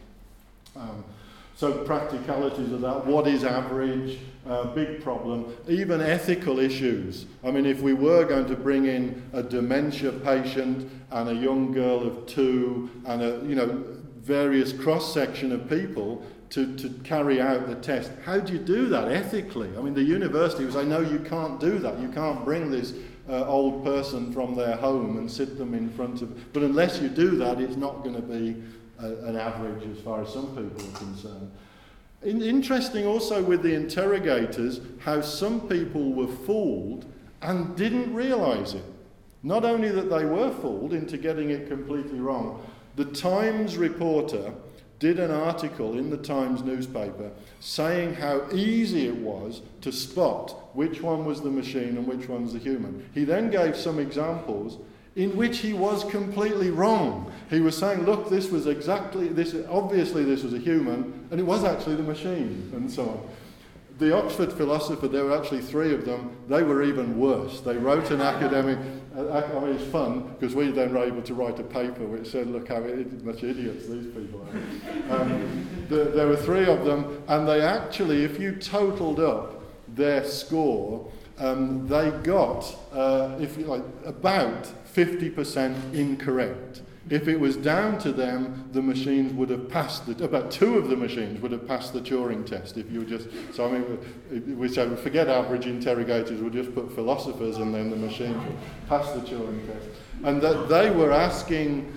So practicalities of that, what is average, big problem. Even ethical issues. I mean, if we were going to bring in a dementia patient and a young girl of 2 and various cross-section of people to carry out the test, how do you do that ethically? I mean, the university was saying, no, you can't do that. You can't bring this old person from their home and sit them in front of... But unless you do that, it's not going to be an average as far as some people are concerned. Interesting also with the interrogators how some people were fooled and didn't realise it. Not only that they were fooled into getting it completely wrong, the Times reporter did an article in the Times newspaper saying how easy it was to spot which one was the machine and which one was the human. He then gave some examples in which he was completely wrong. He was saying, look, this was exactly this, obviously this was a human, and it was actually the machine, and so on. The Oxford philosopher, there were actually 3 of them, they were even worse. They wrote an academic, I mean it's fun, because we then were able to write a paper which said, look how much idiots these people are. There were 3 of them, and they actually, if you totaled up their score, they got, if you like, about 50% incorrect. If it was down to them, the machines would have passed about 2 of the machines would have passed the Turing test. If you just, so I mean, we say forget average interrogators, we'll just put philosophers, and then the machines would pass the Turing test. And that they were asking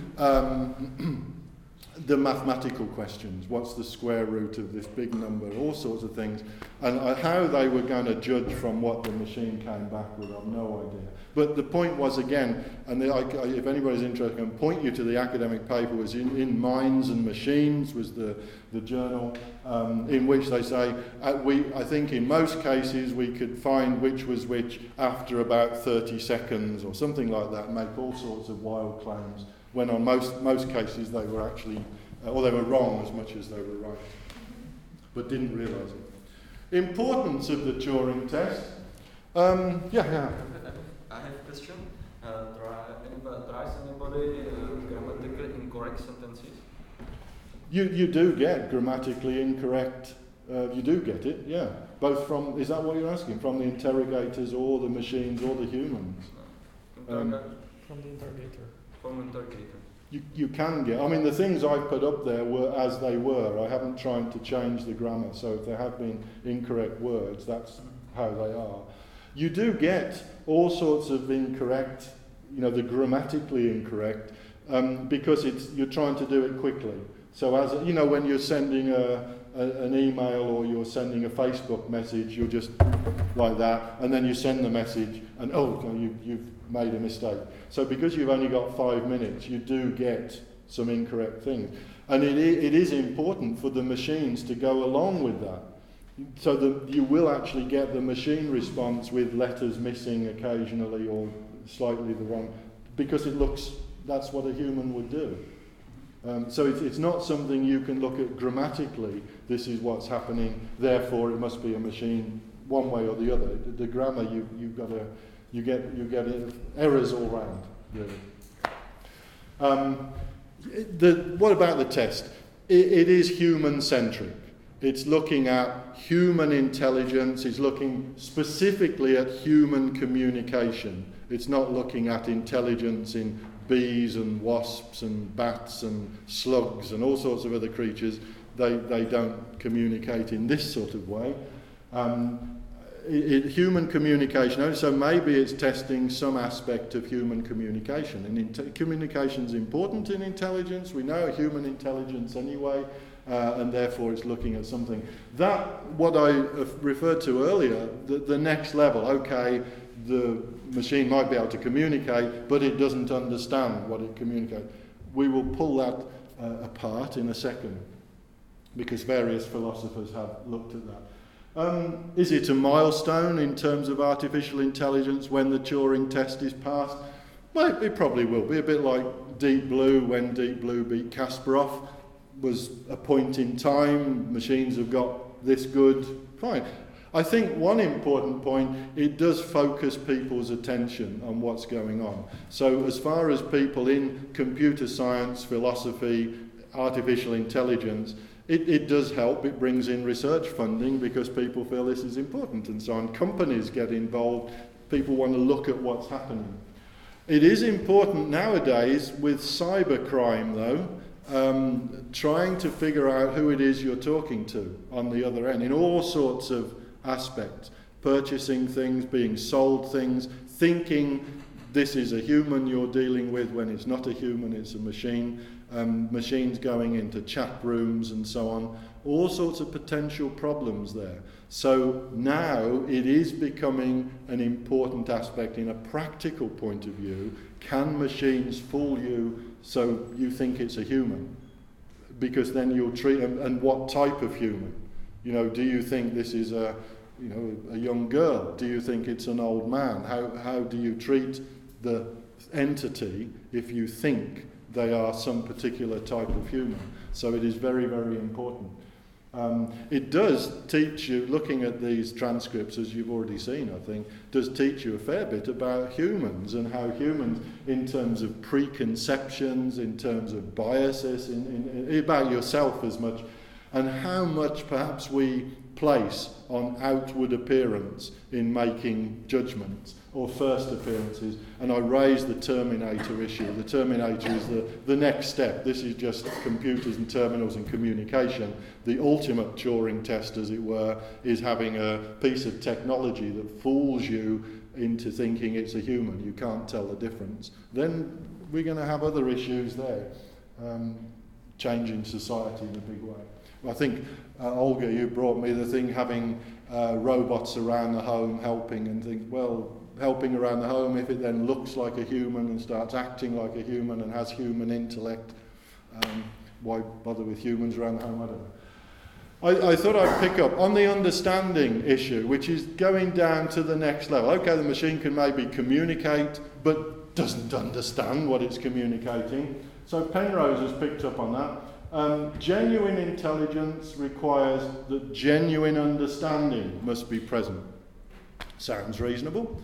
the mathematical questions. What's the square root of this big number? All sorts of things. And how they were going to judge from what the machine came back with, I've no idea. But the point was, again, and if anybody's interested, I can point you to the academic paper, was in Minds and Machines, was the journal, in which they say, I think in most cases we could find which was which after about 30 seconds or something like that, and make all sorts of wild claims, when on most cases they were actually, or they were wrong as much as they were right, but didn't realise it. Importance of the Turing test. Yeah. I have a question. Tries anybody grammatically incorrect sentences? You do get grammatically incorrect. You do get it, yeah. Both from, is that what you're asking? From the interrogators or the machines or the humans? From the interrogator. From interrogator. You can get, I mean, the things I put up there were as they were. I haven't tried to change the grammar, so if there have been incorrect words, that's how they are. You do get all sorts of incorrect, the grammatically incorrect, because you're trying to do it quickly. So as when you're sending an email or you're sending a Facebook message, you're just like that, and then you send the message, and you've made a mistake. So because you've only got 5 minutes, you do get some incorrect things. And it is important for the machines to go along with that. So that you will actually get the machine response with letters missing occasionally or slightly the wrong, because that's what a human would do. So it's not something you can look at grammatically, this is what's happening, therefore it must be a machine one way or the other. The grammar, you get errors all round, really. What about the test? It is human-centric. It's looking at human intelligence, it's looking specifically at human communication. It's not looking at intelligence in bees and wasps and bats and slugs and all sorts of other creatures. They don't communicate in this sort of way. Human communication, so maybe it's testing some aspect of human communication. And communication is important in intelligence. We know human intelligence anyway. And therefore it's looking at something. That, what I referred to earlier, the next level, okay, the machine might be able to communicate, but it doesn't understand what it communicates. We will pull that apart in a second, because various philosophers have looked at that. Is it a milestone in terms of artificial intelligence when the Turing test is passed? Well, it probably will be, a bit like Deep Blue, when Deep Blue beat Kasparov. Was a point in time, machines have got this good, fine. I think one important point, it does focus people's attention on what's going on. So as far as people in computer science, philosophy, artificial intelligence, it does help. It brings in research funding because people feel this is important and so on. Companies get involved. People want to look at what's happening. It is important nowadays with cybercrime, though, trying to figure out who it is you're talking to on the other end in all sorts of aspects. Purchasing things, being sold things, thinking this is a human you're dealing with when it's not a human, it's a machine. Machines going into chat rooms and so on. all sorts of potential problems there. So now it is becoming an important aspect in a practical point of view. Can machines fool you so you think it's a human? Because then you'll treat them, and what type of human? You know, do you think this is a young girl? Do you think it's an old man? How do you treat the entity if you think they are some particular type of human? So it is very, very important. It does teach you, looking at these transcripts, as you've already seen, I think, does teach you a fair bit about humans and how humans, in terms of preconceptions, in terms of biases, about yourself as much, and how much perhaps we place on outward appearance in making judgments or first appearances. And I raised the Terminator issue. The Terminator is the next step. This is just computers and terminals and communication. The ultimate Turing test, as it were, is having a piece of technology that fools you into thinking it's a human. You can't tell the difference. Then we're going to have other issues there, changing society in a big way. I think, Olga, you brought me the thing having robots around the home helping and think, well, helping around the home, if it then looks like a human and starts acting like a human and has human intellect, why bother with humans around the home? I don't know. I thought I'd pick up on the understanding issue, which is going down to the next level. Okay, the machine can maybe communicate, but doesn't understand what it's communicating. So Penrose has picked up on that. Genuine intelligence requires that genuine understanding must be present. Sounds reasonable.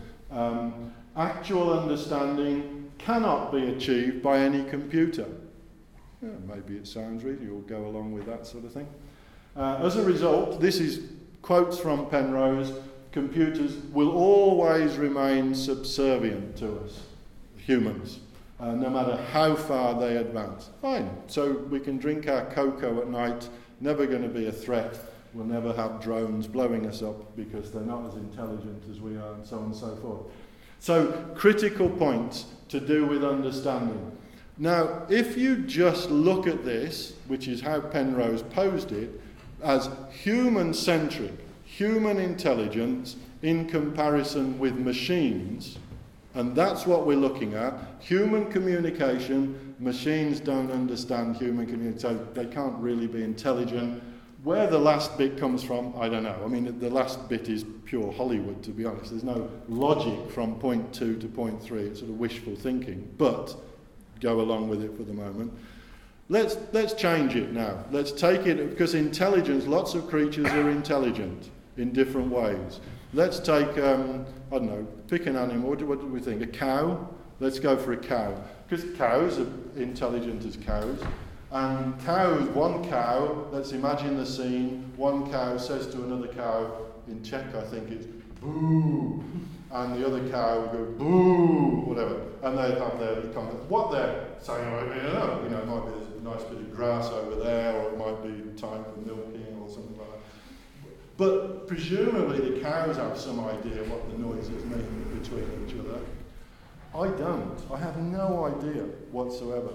Actual understanding cannot be achieved by any computer. Yeah, maybe it sounds reasonable. You'll go along with that sort of thing. As a result, this is quotes from Penrose, computers will always remain subservient to us, humans. No matter how far they advance. Fine, so we can drink our cocoa at night, never going to be a threat. We'll never have drones blowing us up because they're not as intelligent as we are, and so on and so forth. So, critical points to do with understanding. Now, if you just look at this, which is how Penrose posed it, as human-centric, human intelligence in comparison with machines, and that's what we're looking at. Human communication, machines don't understand human communication, so they can't really be intelligent. Where the last bit comes from, I don't know. I mean, the last bit is pure Hollywood, to be honest. There's no logic from point 2 to point 3. It's sort of wishful thinking, but go along with it for the moment. Let's change it now. Let's take it, because intelligence, lots of creatures are intelligent in different ways. Let's take, I don't know, pick an animal. What do we think? A cow? Let's go for a cow. Because cows are intelligent as cows. And cows, one cow, let's imagine the scene, one cow says to another cow, in Czech I think it's boo, and the other cow will go boo, whatever, and they have their comment. What they're saying, I don't know, it might be there's a nice bit of grass over there, or it might be time for milking or something like that. But presumably the cows have some idea what the noises mean between each other. I don't. I have no idea whatsoever.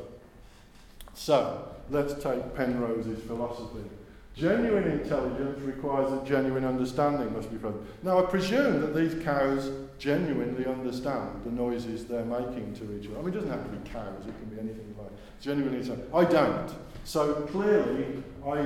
So, let's take Penrose's philosophy. Genuine intelligence requires that genuine understanding must be present. Now, I presume that these cows genuinely understand the noises they're making to each other. I mean, it doesn't have to be cows, it can be anything like genuinely intelligent. I don't. So clearly,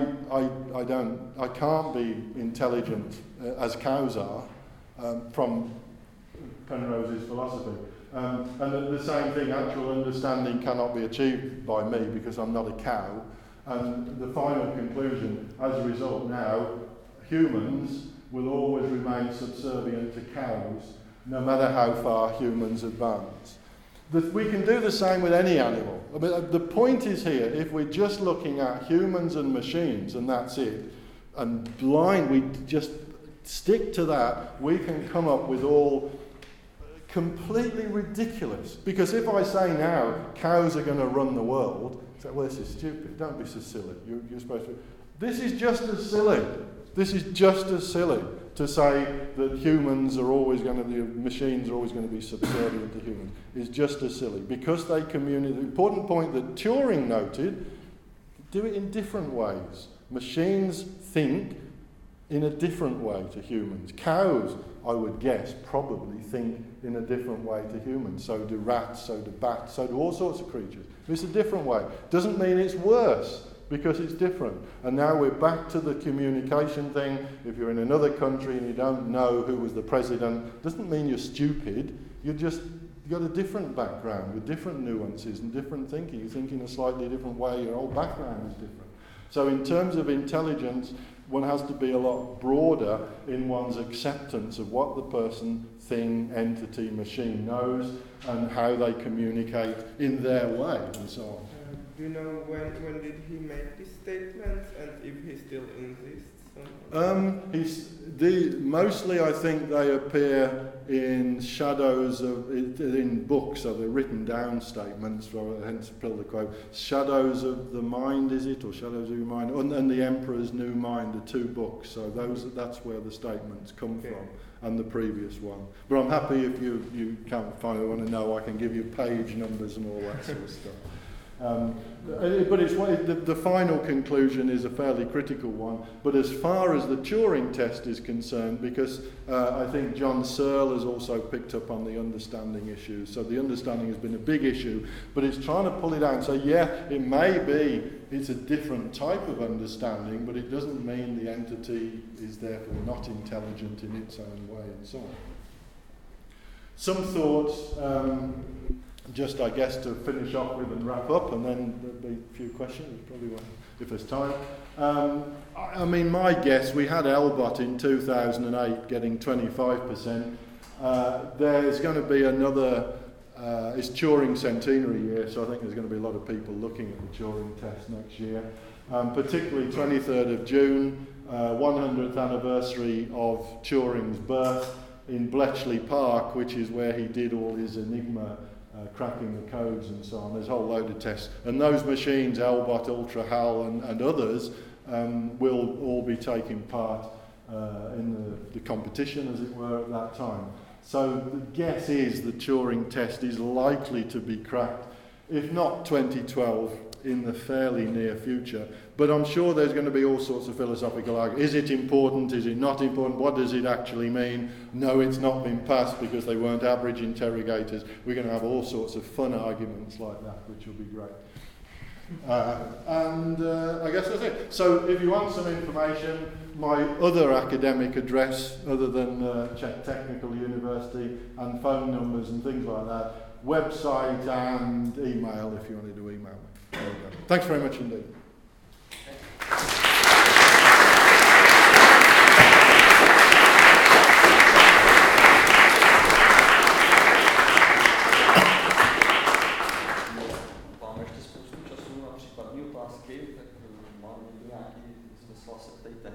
I can't be intelligent as cows are from Penrose's philosophy. And the same thing, actual understanding cannot be achieved by me because I'm not a cow. And the final conclusion, as a result now, humans will always remain subservient to cows, no matter how far humans advance. We can do the same with any animal. I mean, the point is here, if we're just looking at humans and machines, and that's it, and we just stick to that, we can come up with all completely ridiculous. Because if I say now, cows are going to run the world, say, well, this is stupid, don't be so silly. You're supposed to... This is just as silly. This is just as silly to say that humans are always going to be, machines are always going to be subservient to humans. It's just as silly. Because they communicate, the important point that Turing noted, do it in different ways. Machines think in a different way to humans. Cows, I would guess, probably think in a different way to humans. So do rats, so do bats, so do all sorts of creatures. It's a different way. Doesn't mean it's worse, because it's different. And now we're back to the communication thing. If you're in another country and you don't know who was the president, doesn't mean you're stupid. You've got a different background with different nuances and different thinking. You think in a slightly different way, your whole background is different. So in terms of intelligence, one has to be a lot broader in one's acceptance of what the person, thing, entity, machine knows and how they communicate in their way and so on. Do you know when did he make this statement and if he still insists? Mostly I think they appear in shadows in books, so they're written down statements, hence pull the quote, Shadows of the Mind, is it, or Shadows of Your Mind, and The Emperor's New Mind are two books, so that's where the statements come from, and the previous one. But I'm happy if you can't find it, want to know, I can give you page numbers and all that sort of stuff. But the final conclusion is a fairly critical one. But as far as the Turing test is concerned, because I think John Searle has also picked up on the understanding issue. So the understanding has been a big issue, but it's trying to pull it out and say, yeah, it may be it's a different type of understanding, but it doesn't mean the entity is therefore not intelligent in its own way, and so on. Some thoughts. Just, I guess, to finish off with and wrap up, and then there'll be a few questions, probably one, if there's time. I mean, my guess, we had Elbot in 2008 getting 25%. There's going to be another, it's Turing centenary year, so I think there's going to be a lot of people looking at the Turing test next year. Particularly 23rd of June, 100th anniversary of Turing's birth in Bletchley Park, which is where he did all his Enigma cracking the codes and so on. There's a whole load of tests. And those machines, Elbot, Ultra HAL and others, will all be taking part in the competition, as it were, at that time. So the guess is the Turing test is likely to be cracked, if not 2012, in the fairly near future. But I'm sure there's going to be all sorts of philosophical arguments. Is it important? Is it not important? What does it actually mean? No, it's not been passed because they weren't average interrogators. We're going to have all sorts of fun arguments like that, which will be great. I guess that's it. So if you want some information, my other academic address, other than Czech Technical University, and phone numbers and things like that, website and email if you wanted to email me. There we go. Thanks very much indeed. Máme ještě spoustu času na případné otázky, tak mám nějaký smysl, se ptejte.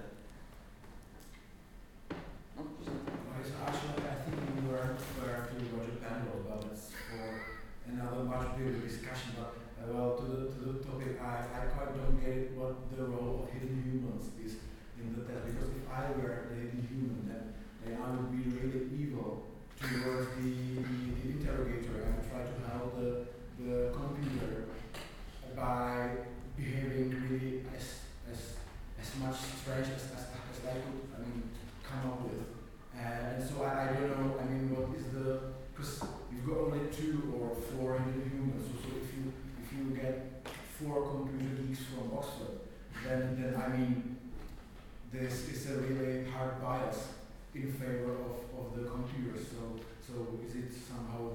No, Actually, I think we were referring to Roger Penrose, but it's for another much bigger discussion. But well, to the topic, I quite don't get what the role of hidden humans is in the test. Because if I were the hidden human, then I would be really evil towards the interrogator and try to help the computer by behaving really as much strange as I could, come up with. And so I don't know, what is because you've got only 2 or 4 hidden humans, so if you get 4 computer geeks from Oxford, then this is a really hard bias in favor of the computer, so is it somehow...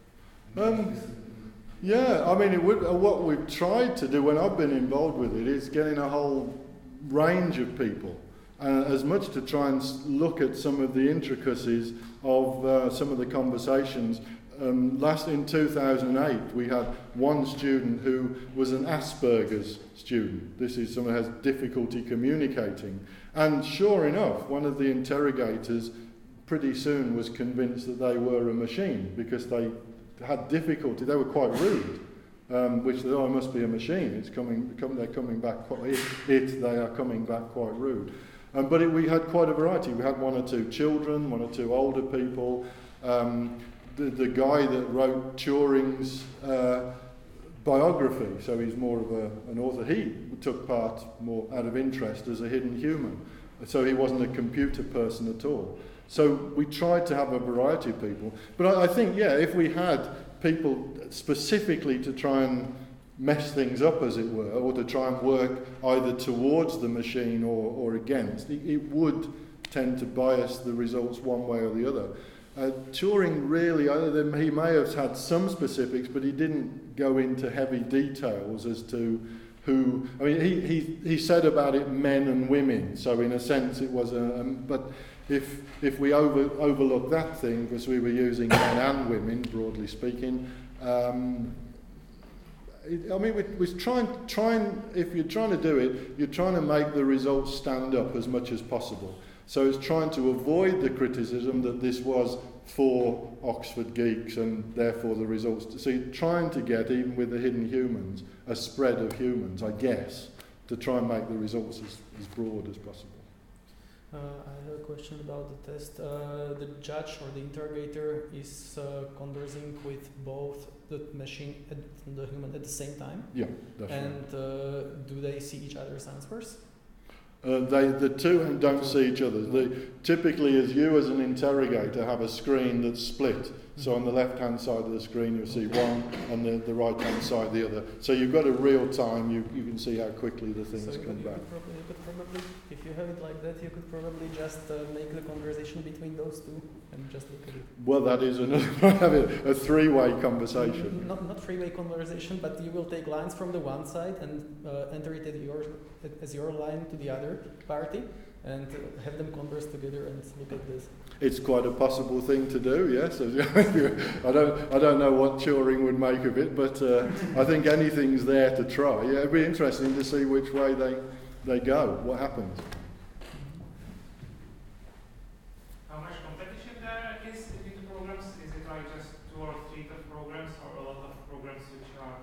Yeah, it would. What we've tried to do when I've been involved with it is getting a whole range of people, as much to try and look at some of the intricacies of some of the conversations. Last in 2008, we had one student who was an Asperger's student. This is someone who has difficulty communicating. And sure enough, one of the interrogators pretty soon was convinced that they were a machine because they had difficulty. They were quite rude, which they thought, oh, it must be a machine. They're coming back they are coming back quite rude. But we had quite a variety. We had 1 or 2 children, 1 or 2 older people. The guy that wrote Turing's biography, so he's more of an author. He took part more out of interest as a hidden human, so he wasn't a computer person at all. So we tried to have a variety of people. But I think, yeah, if we had people specifically to try and mess things up, as it were, or to try and work either towards the machine or against, it would tend to bias the results one way or the other. Turing really, he may have had some specifics, but he didn't go into heavy details as to who. I mean, he said about it men and women, so in a sense it was but if we overlook that thing, because we were using men and women, broadly speaking, I mean, we're trying. If you're trying to do it, you're trying to make the results stand up as much as possible. So it's trying to avoid the criticism that this was for Oxford geeks and therefore the results. So you're trying to get, even with the hidden humans, a spread of humans, I guess, to try and make the results as broad as possible. I have a question about the test. The judge or the interrogator is conversing with both the machine and the human at the same time? Yeah, definitely. And do they see each other's answers? The two don't see each other. Typically, as you as an interrogator have a screen that's split. So on the left-hand side of the screen you'll see one, and the right-hand side the other. So you've got a real time, you can see how quickly the things come back. You could probably, if you have it like that, you could probably just make the conversation between those two and just look at it. Well, that is another way of having a three-way conversation. Not three-way conversation, but you will take lines from the one side and enter it as your line to the other party, and have them converse together and look at this. It's quite a possible thing to do, yes. I don't know what Turing would make of it, but I think anything's there to try. Yeah, it'd be interesting to see which way they go, what happens. How much competition there is between the programs? Is it like just 2 or 3 of programs, or a lot of programs which are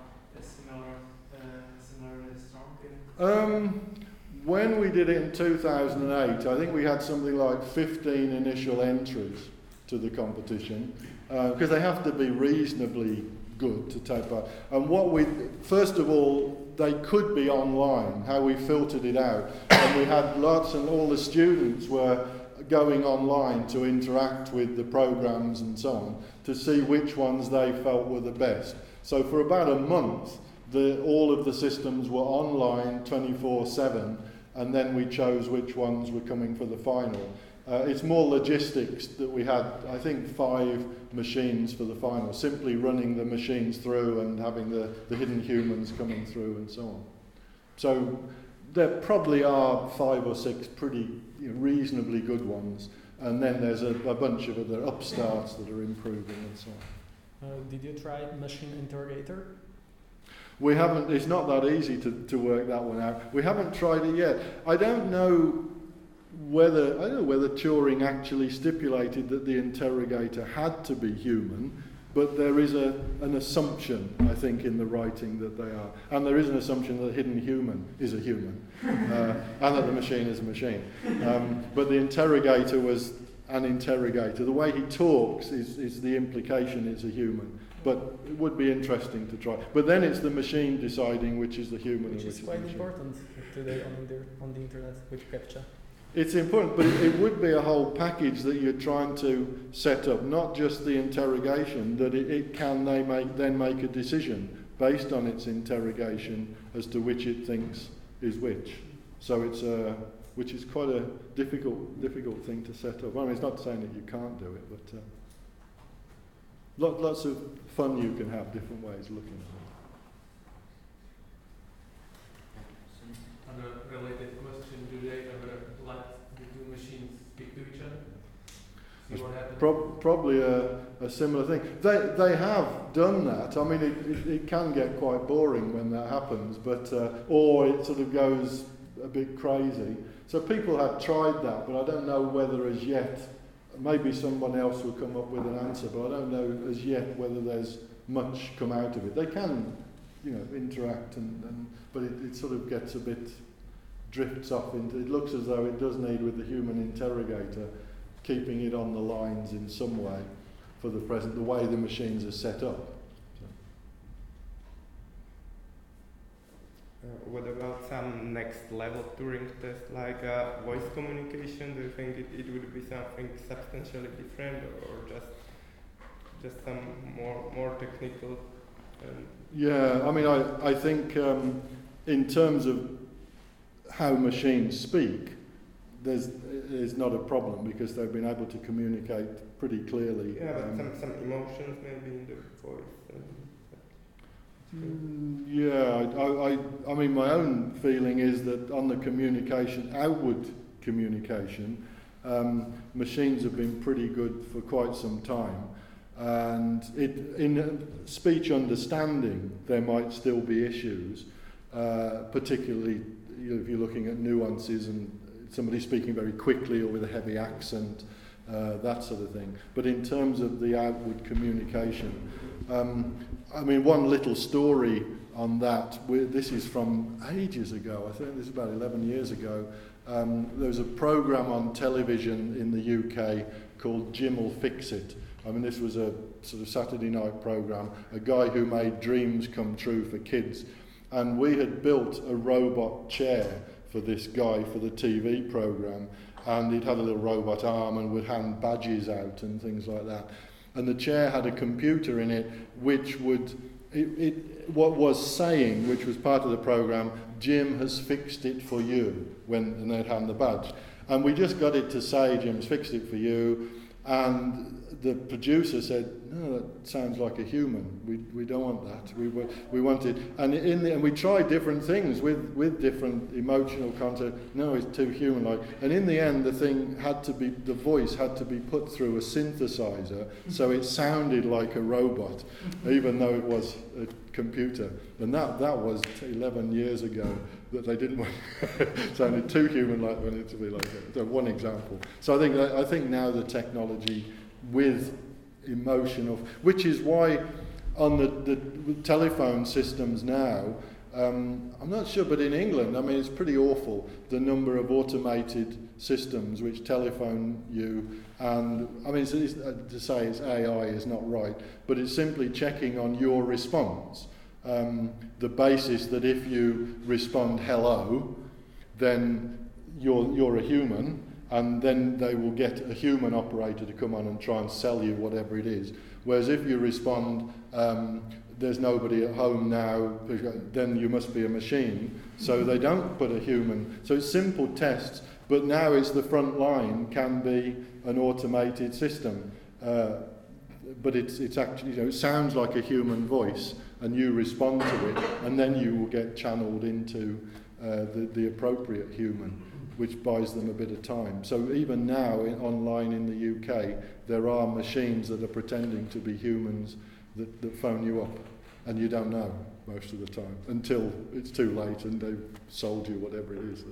similarly strong? When we did it in 2008, I think we had something like 15 initial entries to the competition, because they have to be reasonably good to take part. And first of all, they could be online, how we filtered it out. And we had lots, and all the students were going online to interact with the programs and so on, to see which ones they felt were the best. So for about a month, all of the systems were online 24/7, and then we chose which ones were coming for the final. It's more logistics that we had, I think, 5 machines for the final, simply running the machines through and having the hidden humans coming through and so on. So there probably are 5 or 6 pretty reasonably good ones, and then there's a bunch of other upstarts that are improving and so on. Did you try machine interrogator? We haven't. It's not that easy to work that one out. We haven't tried it yet. I don't know whether Turing actually stipulated that the interrogator had to be human, but there is an assumption, I think, in the writing that they are, and there is an assumption that a hidden human is a human, and that the machine is a machine. But the interrogator was an interrogator. The way he talks is the implication it's a human. But it would be interesting to try. But then it's the machine deciding which is the human which and which is is quite the machine. important today on the internet with CAPTCHA. It's important, but it would be a whole package that you're trying to set up, not just the interrogation, that it can then make a decision based on its interrogation as to which it thinks is which. So which is quite a difficult thing to set up. I mean, it's not saying that you can't do it, but lots of fun you can have, different ways of looking at it. On a related question, do they ever let the two machines speak to each other? See what happens? Probably a similar thing. They have done that. I mean, it can get quite boring when that happens, but or it sort of goes a bit crazy. So people have tried that, but I don't know whether as yet. Maybe someone else will come up with an answer, but I don't know as yet whether there's much come out of it. They can, interact, but it sort of gets a bit, drifts off into. It looks as though it does need, with the human interrogator, keeping it on the lines in some way for the present, the way the machines are set up. So. What about some next level Turing test, like voice communication? Do you think it would be something substantially different, or just some more technical? Yeah, I mean, I think in terms of how machines speak, there's not a problem because they've been able to communicate pretty clearly. Yeah, but some emotions maybe in the voice. I mean, my own feeling is that on the communication, outward communication, machines have been pretty good for quite some time. And in speech understanding, there might still be issues, particularly if you're looking at nuances and somebody speaking very quickly or with a heavy accent, that sort of thing. But in terms of the outward communication, I mean, one little story on that, this is from ages ago, I think this is about 11 years ago. There was a programme on television in the UK called Jim'll Fix It. I mean, this was a sort of Saturday night programme, a guy who made dreams come true for kids. And we had built a robot chair for this guy for the TV programme, and it had a little robot arm and would hand badges out and things like that. And the chair had a computer in it which would, what was saying, which was part of the programme, Jim has fixed it for you, and they'd hand the badge. And we just got it to say, Jim's fixed it for you, and the producer said, no, that sounds like a human. We don't want that. We want it. And and we tried different things with different emotional content. No, it's too human-like. And in the end, the voice had to be put through a synthesizer, so it sounded like a robot, even though it was a computer. And that was 11 years ago, that they didn't want it sounded too human-like when it to be like that. So one example. So I think now the technology with emotion which is why on the telephone systems now, I'm not sure, but in England, I mean, it's pretty awful, the number of automated systems which telephone you, and I mean, to say it's AI is not right, but it's simply checking on your response. The basis that if you respond hello, then you're a human, and then they will get a human operator to come on and try and sell you whatever it is. Whereas if you respond, there's nobody at home now, then you must be a machine. So they don't put a human. So it's simple tests, but now it's the front line can be an automated system. But it's actually, it sounds like a human voice, and you respond to it, and then you will get channeled into the appropriate human, which buys them a bit of time. So even now, online in the UK, there are machines that are pretending to be humans that phone you up, and you don't know most of the time, until it's too late and they've sold you whatever it is.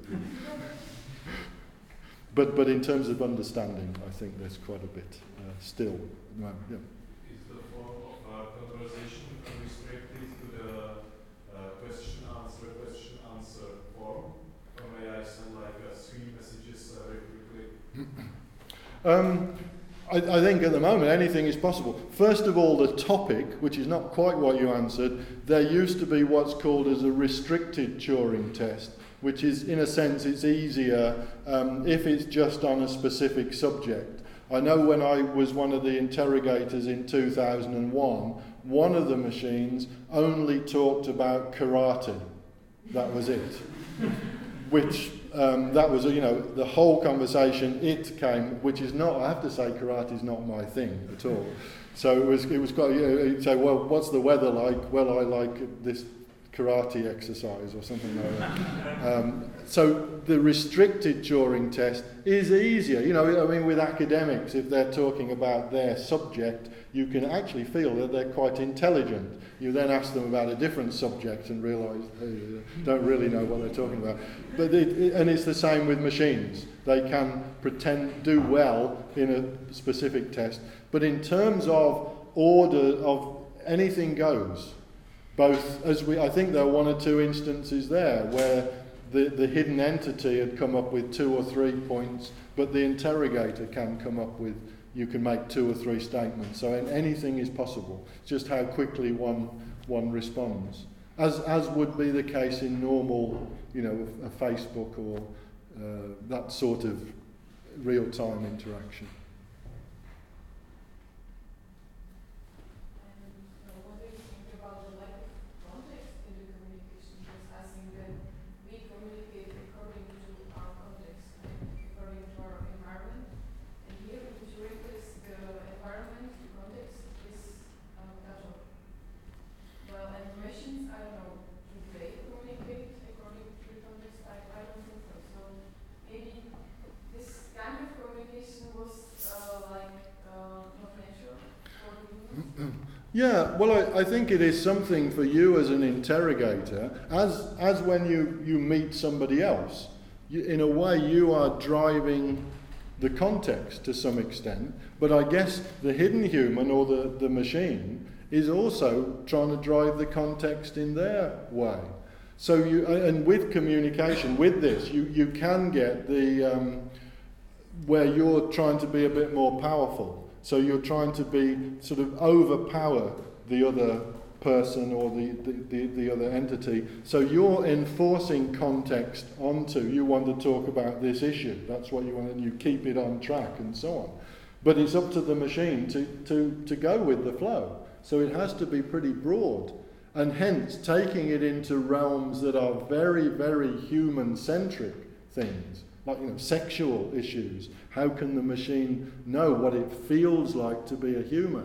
But in terms of understanding, I think there's quite a bit still. Yeah. Is the form of conversation restricted to the question-answer form? Or may I send like 3 messages very quickly? I think at the moment anything is possible. First of all, the topic, which is not quite what you answered, there used to be what's called as a restricted Turing test, which is, in a sense, it's easier if it's just on a specific subject. I know when I was one of the interrogators in 2001, one of the machines only talked about karate. That was it. Which, that was, the whole conversation, it came, which is not, I have to say, karate is not my thing at all. So it was quite, you'd say, well, what's the weather like? Well, I like this karate exercise or something like that. So the restricted Turing test is easier. With academics, if they're talking about their subject, you can actually feel that they're quite intelligent. You then ask them about a different subject and realise they don't really know what they're talking about. But and it's the same with machines. They can do well in a specific test. But in terms of order of anything goes. Both, I think there are 1 or 2 instances there where the hidden entity had come up with 2 or 3 points, but the interrogator can come up with, you can make 2 or 3 statements. So anything is possible. It's just how quickly one responds. as would be the case in normal, a Facebook or that sort of real-time interaction. What do you think about the lack of context in the communication? Because I think that we communicate according to our context, according to our environment. And here, during this, the environment, the context is cut off. Well, and machines, I don't know, do they communicate according to the context? I don't think so. So maybe this kind of communication was not natural for humans. Yeah, well, I think it is something for you as an interrogator, as when you meet somebody else. In a way, you are driving the context to some extent, but I guess the hidden human or the machine is also trying to drive the context in their way. So and with communication, with this, you can get the where you're trying to be a bit more powerful. So you're trying to be sort of overpower the other person or the other entity. So you're enforcing context onto, you want to talk about this issue, that's what you want, and you keep it on track and so on. But it's up to the machine to go with the flow. So it has to be pretty broad, and hence taking it into realms that are very, very human-centric things, like sexual issues. How can the machine know what it feels like to be a human?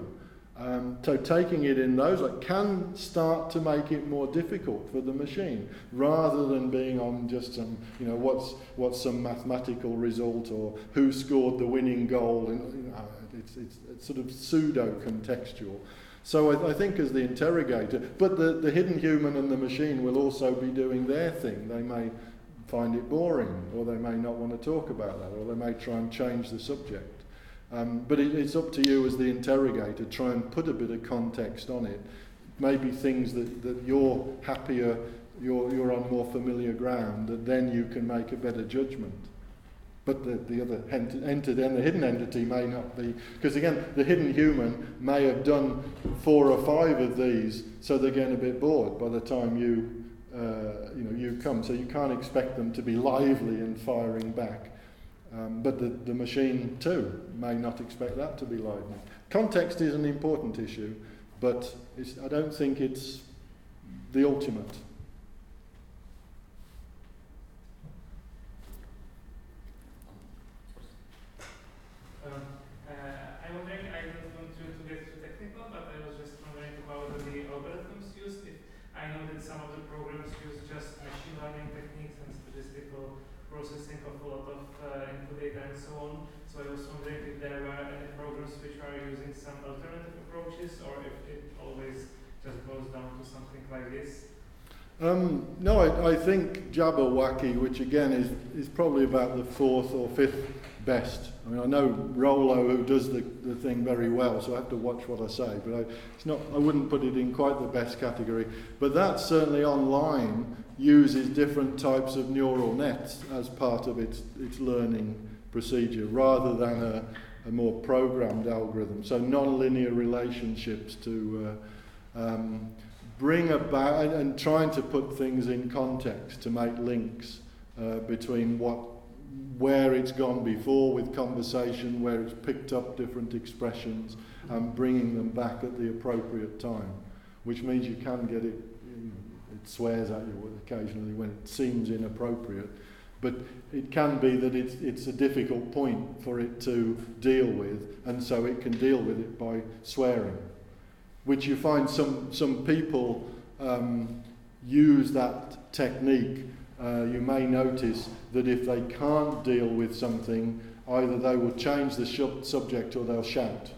So taking it in those can start to make it more difficult for the machine, rather than being on just some, what's some mathematical result or who scored the winning goal. And it's sort of pseudo-contextual. So I think as the interrogator, but the hidden human and the machine will also be doing their thing. They may find it boring, or they may not want to talk about that, or they may try and change the subject. But it's up to you as the interrogator, try and put a bit of context on it. Maybe things that you're happier, you're on more familiar ground, that then you can make a better judgment. But the other entity and the hidden entity may not be, because again, the hidden human may have done 4 or 5 of these, so they're getting a bit bored by the time you come. So you can't expect them to be lively and firing back. But the machine too may not expect that to be lively. Context is an important issue, but I don't think it's the ultimate. I'm wondering, I don't want to get too technical, but I was just wondering about the algorithms used. I know that some of the programs use just machine learning techniques and statistical processing of a lot of input data and so on. So I was wondering if there were any programs which are using some alternative approaches, or if it always just goes down to something like this. No, I think Jabberwocky, which again is probably about the 4th or 5th best. I mean, I know Rollo, who does the thing very well, so I have to watch what I say, but I wouldn't put it in quite the best category. But that certainly online uses different types of neural nets as part of its learning procedure, rather than a more programmed algorithm. So non-linear relationships to bring about, and trying to put things in context to make links between where it's gone before with conversation, where it's picked up different expressions, and bringing them back at the appropriate time, which means you can get it, it swears at you occasionally when it seems inappropriate, but it can be that it's a difficult point for it to deal with, and so it can deal with it by swearing, which you find some people use that technique. You may notice that if they can't deal with something, either they will change the subject or they'll shout.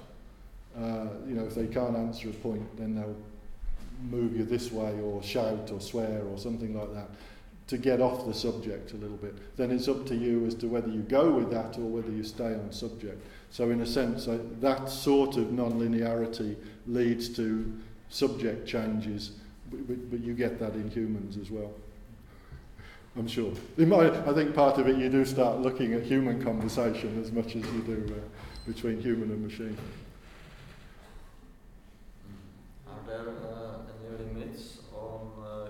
If they can't answer a point, then they'll move you this way or shout or swear or something like that to get off the subject a little bit. Then it's up to you as to whether you go with that or whether you stay on subject. So in a sense, that sort of non-linearity leads to subject changes, but you get that in humans as well. I'm sure. I think part of it, you do start looking at human conversation as much as you do between human and machine. Are there any limits on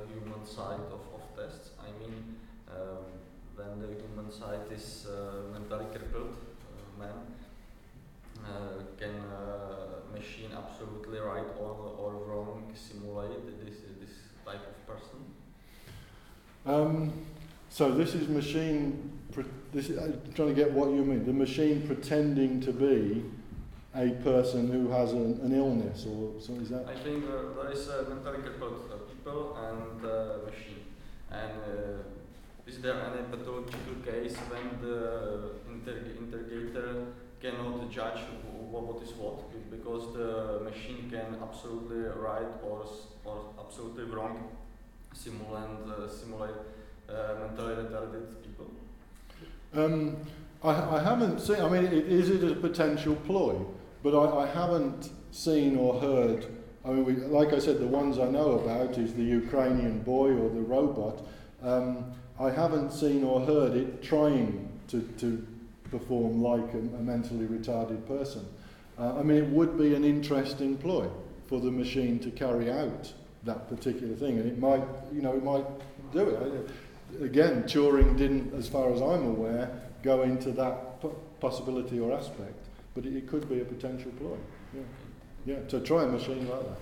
and the human side is mentally crippled man. Can machine absolutely right or wrong simulate this type of person? So this is machine. I'm trying to get what you mean. The machine pretending to be a person who has an illness, or so is that? I think there is mentally crippled people and machine. And is there any pathological case when the interrogator cannot judge what is what, because the machine can absolutely right or absolutely wrong simulate mentally retarded people? I haven't seen. I mean, is it a potential ploy? But I haven't seen or heard. I mean, like I said, the ones I know about is the Ukrainian boy or the robot. I haven't seen or heard it trying to perform like a mentally retarded person. I mean, it would be an interesting ploy for the machine to carry out that particular thing, and it might do it. Again, Turing didn't, as far as I'm aware, go into that possibility or aspect, but it could be a potential ploy. Yeah, to try a machine like that.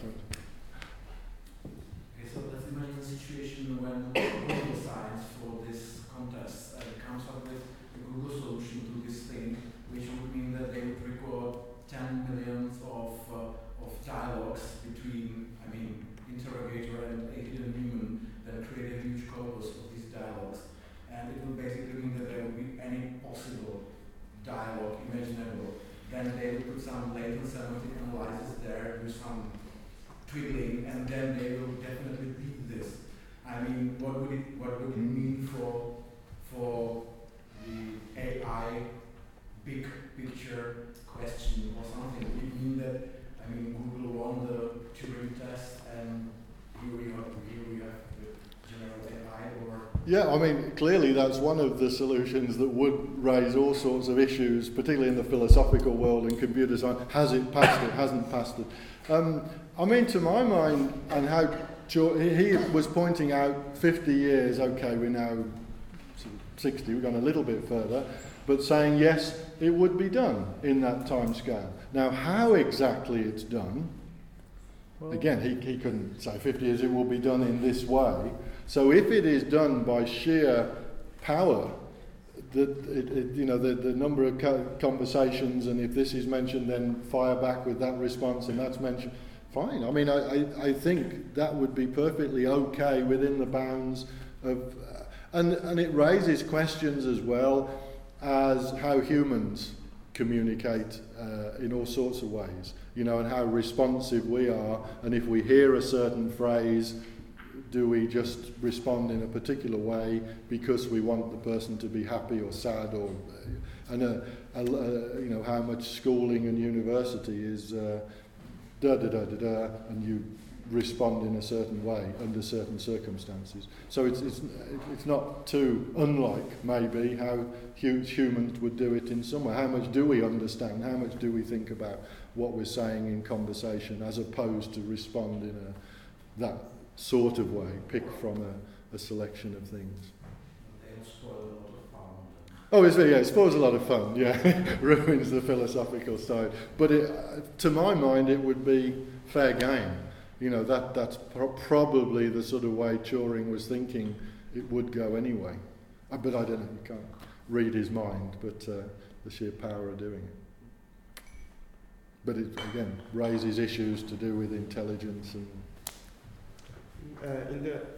Okay, so let's imagine a situation when Google Science for this contest comes up with a Google solution to this thing, which would mean that they would record 10 million of dialogues between, interrogator and a hidden human, then create a huge corpus of these dialogues. And it would basically mean that there would be any possible dialogue imaginable. Then they would put some latent semantic analysis there, do some twiddling, and then they will definitely beat this. I mean, what would it mean for the AI big picture question or something? Would it mean that Google won the Turing test and here we have the general AI, or? Yeah, I mean, clearly that's one of the solutions that would raise all sorts of issues, particularly in the philosophical world and computer science. Has it passed it? Hasn't passed it? I mean, to my mind, and how he was pointing out 50 years, okay, we're now 60, we've gone a little bit further, but saying, yes, it would be done in that time scale. Now, how exactly it's done, again, he couldn't say 50 years it will be done in this way. So if it is done by sheer power, the number of conversations, and if this is mentioned, then fire back with that response, and that's mentioned, fine. I mean, I think that would be perfectly okay within the bounds of... and it raises questions as well as how humans communicate in all sorts of ways, and how responsive we are, and if we hear a certain phrase, do we just respond in a particular way because we want the person to be happy or sad, or how much schooling and university is and you respond in a certain way under certain circumstances. So it's not too unlike maybe how humans would do it in some way. How much do we understand? How much do we think about what we're saying in conversation, as opposed to respond in that sort of way, pick from a selection of things. They'll spoil a lot of fun. Oh, it spoils a lot of fun, yeah. Ruins the philosophical side. But to my mind, it would be fair game. That's probably the sort of way Turing was thinking it would go anyway. But I don't know, you can't read his mind, but the sheer power of doing it. But it, again, raises issues to do with intelligence and... In the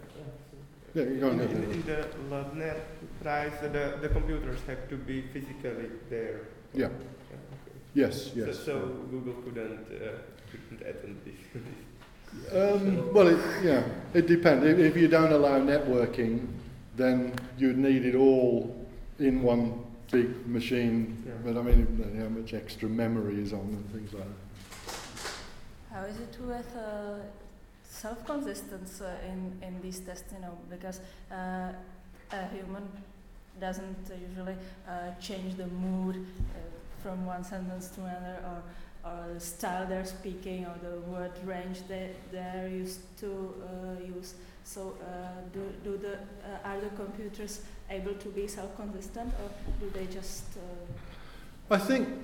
LabNet prize, the computers have to be physically there. Yeah. Okay. Yes. So Google couldn't attend this. It depends. If you don't allow networking, then you'd need it all in one big machine. Yeah. But I mean, how much extra memory is on and things like that. How is it with self-consistence in these tests? Because a human doesn't usually change the mood from one sentence to another, or the style they're speaking, or the word range they're used to use. So are the computers able to be self-consistent, or do they just? I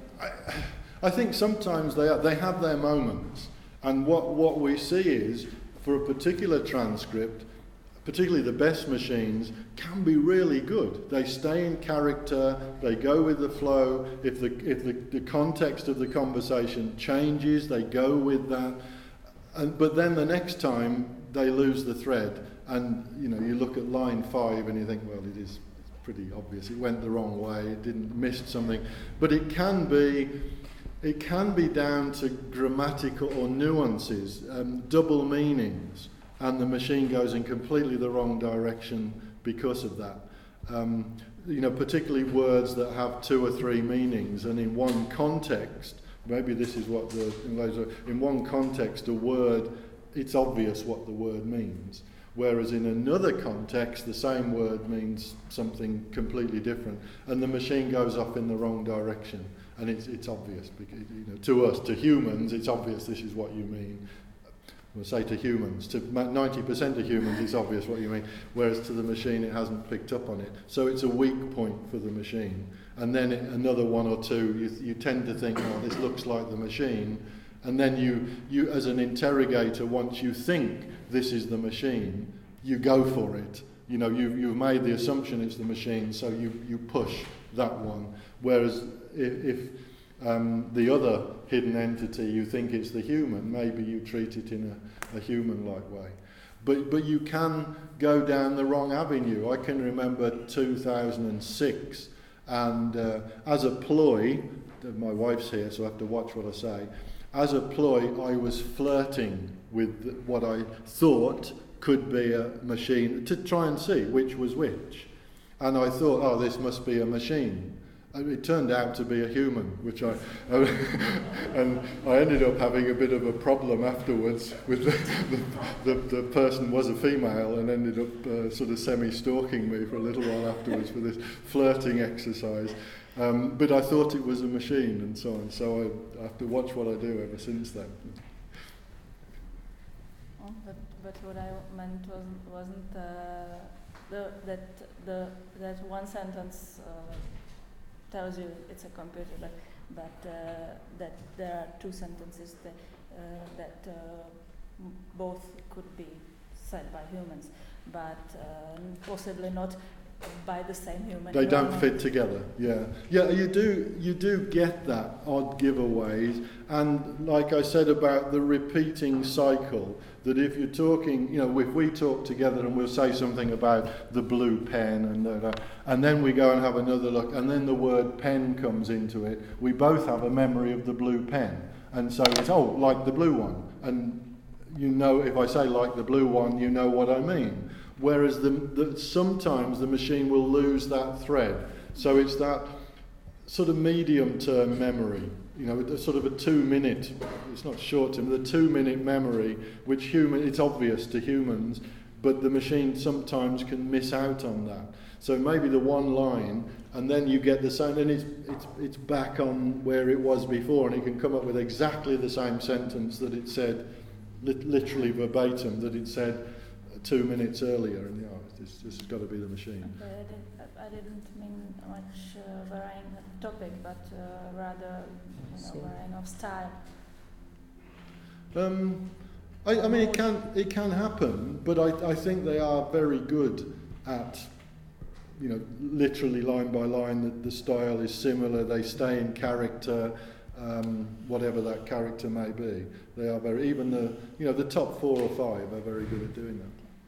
think sometimes they have their moments, and what we see is, for a particular transcript, particularly the best machines, can be really good. They stay in character, they go with the flow. If the context of the conversation changes, they go with that. But then the next time they lose the thread, and you look at line 5 and you think, well, it's pretty obvious. It went the wrong way. It missed something. But it can be down to grammatical or nuances, double meanings. And the machine goes in completely the wrong direction because of that. Particularly words that have 2 or 3 meanings, and in one context, maybe this is what in one context, a word, it's obvious what the word means. Whereas in another context, the same word means something completely different, and the machine goes off in the wrong direction. And it's obvious, because, to us, to humans, it's obvious this is what you mean. We'll say to humans, to 90% of humans, it's obvious what you mean, whereas to the machine, it hasn't picked up on it. So it's a weak point for the machine. And then another 1 or 2, you tend to think, oh, this looks like the machine. And then you as an interrogator, once you think this is the machine, you go for it. You've made the assumption it's the machine, so you push that one. Whereas if the other hidden entity, you think it's the human, maybe you treat it in a human-like way. But you can go down the wrong avenue. I can remember 2006, and as a ploy, my wife's here, so I have to watch what I say. As a ploy, I was flirting with what I thought could be a machine, to try and see which was which. And I thought, oh, this must be a machine. It turned out to be a human, which and I ended up having a bit of a problem afterwards with the person was a female and ended up sort of semi-stalking me for a little while afterwards for this flirting exercise. But I thought it was a machine and so on, so I have to watch what I do ever since then. But what I meant wasn't that one sentence tells you it's a computer, but that there are 2 sentences that both could be said by humans, but possibly not by the same human. They don't fit together. Yeah. You do get that odd giveaways, and like I said about the repeating cycle, that if you're talking, if we talk together and we'll say something about the blue pen and then we go and have another look, and then the word pen comes into it, we both have a memory of the blue pen, and so it's like the blue one, and if I say like the blue one, you know what I mean. Whereas sometimes the machine will lose that thread. So it's that sort of medium-term memory, sort of a 2-minute, it's not short-term, the 2-minute memory, which it's obvious to humans, but the machine sometimes can miss out on that. So maybe the one line, and then you get the same, and it's back on where it was before, and it can come up with exactly the same sentence that it said, literally verbatim, that it said 2 minutes earlier, and this has got to be the machine. Okay, I didn't mean much varying the topic, but rather varying of style. I mean, it can happen, but I think they are very good at, literally line by line. The style is similar. They stay in character, whatever that character may be. They are very, even the top 4 or 5 are very good at doing that.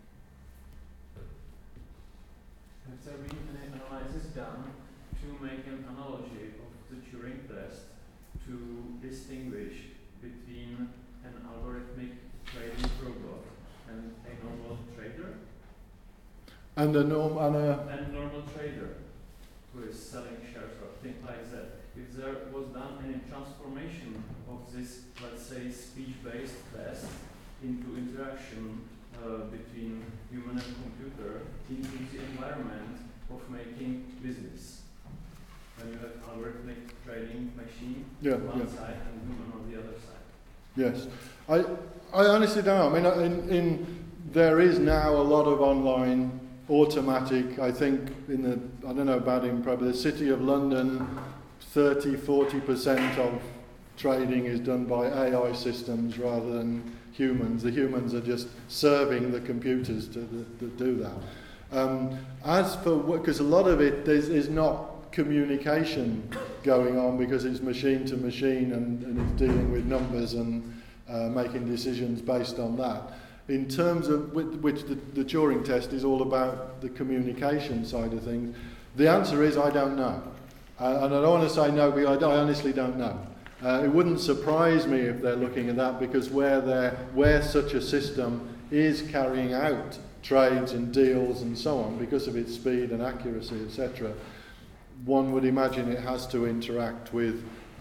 Has there been an analysis done to make an analogy of the Turing test to distinguish between an algorithmic trading robot and a normal trader? And a normal trader who is selling shares or things like that. If there was done any transformation of this, let's say, speech-based test into interaction between human and computer into the environment of making business. When you have algorithmic trading machine on one side and human on the other side. Yes. I honestly don't know. I mean, there is now a lot of online automatic, I think I don't know about in probably the City of London, 30-40% of trading is done by AI systems rather than humans. The humans are just serving the computers to do that. As for, because a lot of it is not communication going on because it's machine to machine and it's dealing with numbers and making decisions based on that. In terms of which the Turing test is all about the communication side of things, the answer is I don't know. And I don't want to say no, because I honestly don't know. It wouldn't surprise me if they're looking at that, because where such a system is carrying out trades and deals and so on, because of its speed and accuracy, etc., one would imagine it has to interact with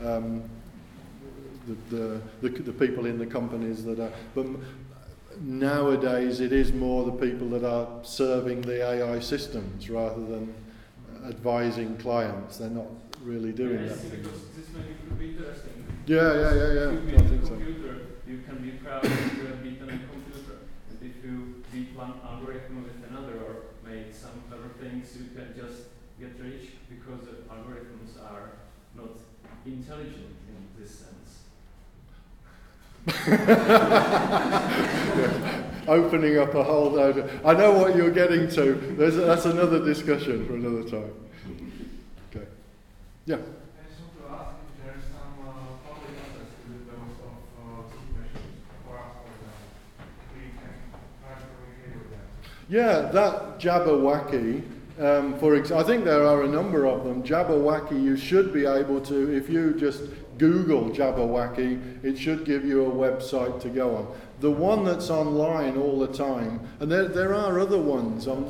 the people in the companies that are. But nowadays, it is more the people that are serving the AI systems rather than advising clients. They're not really doing that. Because this maybe could be interesting. Yeah. If you beat a computer, you can be proud that you have beaten a computer. And if you beat one algorithm with another or made some other things, you can just get rich because the algorithms are not intelligent in this sense. Opening up a whole load. I know what you're getting to. That's another discussion for another time. Okay. Yeah. I just want to ask if there is some public access to the those of key machines for us, for example. We can try to communicate with them. Yeah, that Jabberwocky. I think there are a number of them. Jabberwocky, you should be able to, if you just Google Jabberwocky, it should give you a website to go on. The one that's online all the time, and there are other ones on.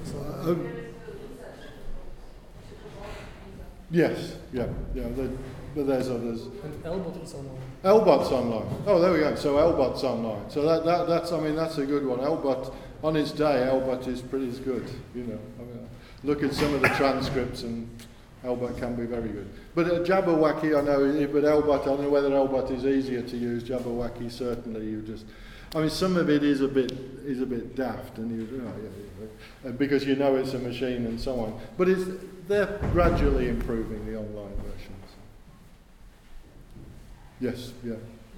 Yes, yeah, but there's others. And Elbot is online. Elbot's online. Oh, there we go. So Elbot's online. So that's a good one. Elbot, on its day, Elbot is pretty good. You know, look at some of the transcripts, and Elbot can be very good. But Jabberwocky, I know, but Elbot, I don't know whether Elbot is easier to use. Jabberwocky, certainly, some of it is a bit daft, and because you know it's a machine and so on. But they're gradually improving the online versions. Yes, yeah.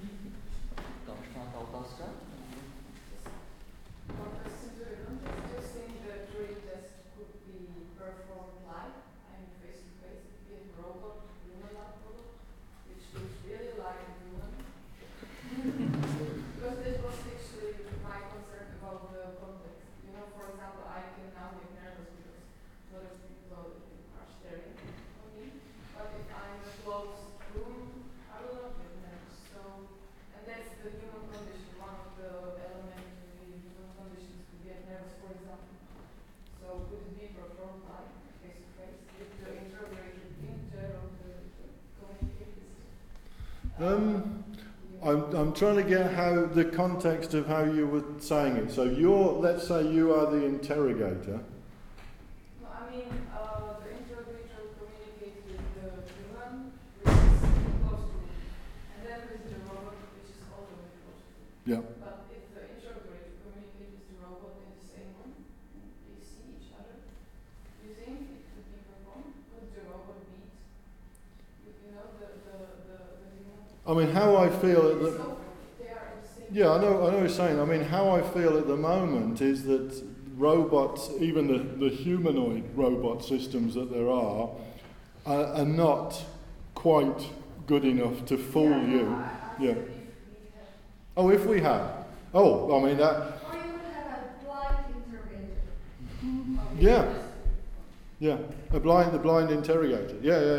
I'm trying to get how the context of how you were saying it. So let's say you are the interrogator. No, I mean the interrogator communicates with the human, which is close to him, and then with the robot, which is also very close to him. Yeah. But if the interrogator communicates with the robot in the same room, they see each other, you think it could be performed? Could the robot beat, the human? I mean, how I feel at the... Yeah, I know what you're saying. I mean, how I feel at the moment is that robots, even the humanoid robot systems that there are not quite good enough to fool you. Yeah. Oh, if we had. Oh, I mean that. Or you would have a blind interrogator. Yeah. Yeah. The blind interrogator.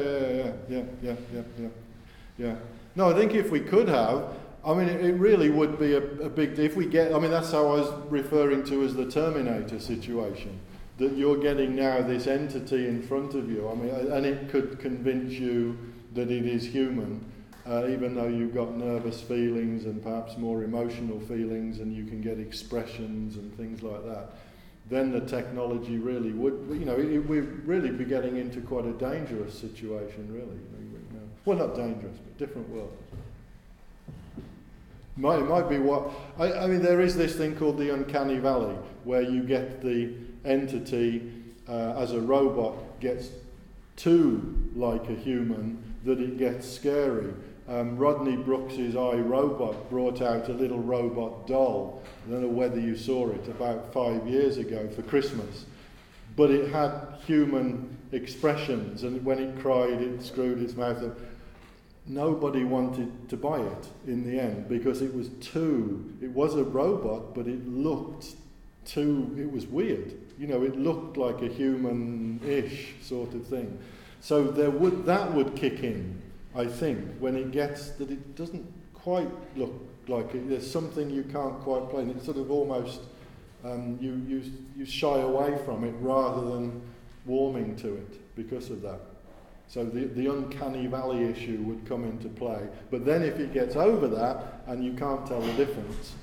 Yeah. No, I think if we could have, I mean, it really would be a big deal. If we get, I mean, that's how I was referring to as the Terminator situation, that you're getting now this entity in front of you. I mean, and it could convince you that it is human, even though you've got nervous feelings and perhaps more emotional feelings, and you can get expressions and things like that. Then the technology really would, we'd really be getting into quite a dangerous situation, really. Well, not dangerous, but different world. It might be what... I mean, there is this thing called the uncanny valley, where you get the entity as a robot gets too like a human that it gets scary. Rodney Brooks's iRobot brought out a little robot doll. I don't know whether you saw it, about 5 years ago for Christmas. But it had human expressions, and when it cried, it screwed its mouth up. Nobody wanted to buy it in the end because it was a robot, but it looked it was weird. You know, it looked like a human-ish sort of thing. So that would kick in, I think, when it gets that it doesn't quite look like it. There's something you can't quite play, and it's sort of almost, you shy away from it rather than warming to it because of that. So the uncanny valley issue would come into play. But then if it gets over that and you can't tell the difference.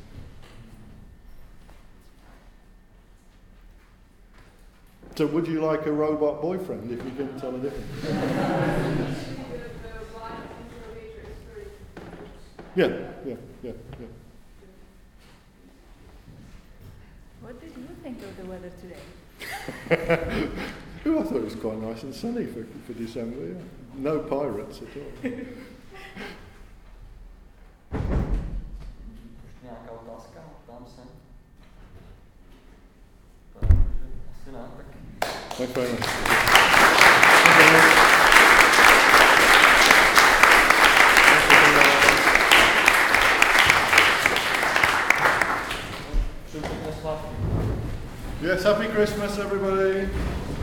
So would you like a robot boyfriend if you couldn't tell the difference? Yeah. What did you think of the weather today? I thought it was quite nice and sunny for December, yeah. No pirates at all. Nějaká otázka? Ptám se. Asi ne, tak. Thanks very much. Yes, happy Christmas, everybody.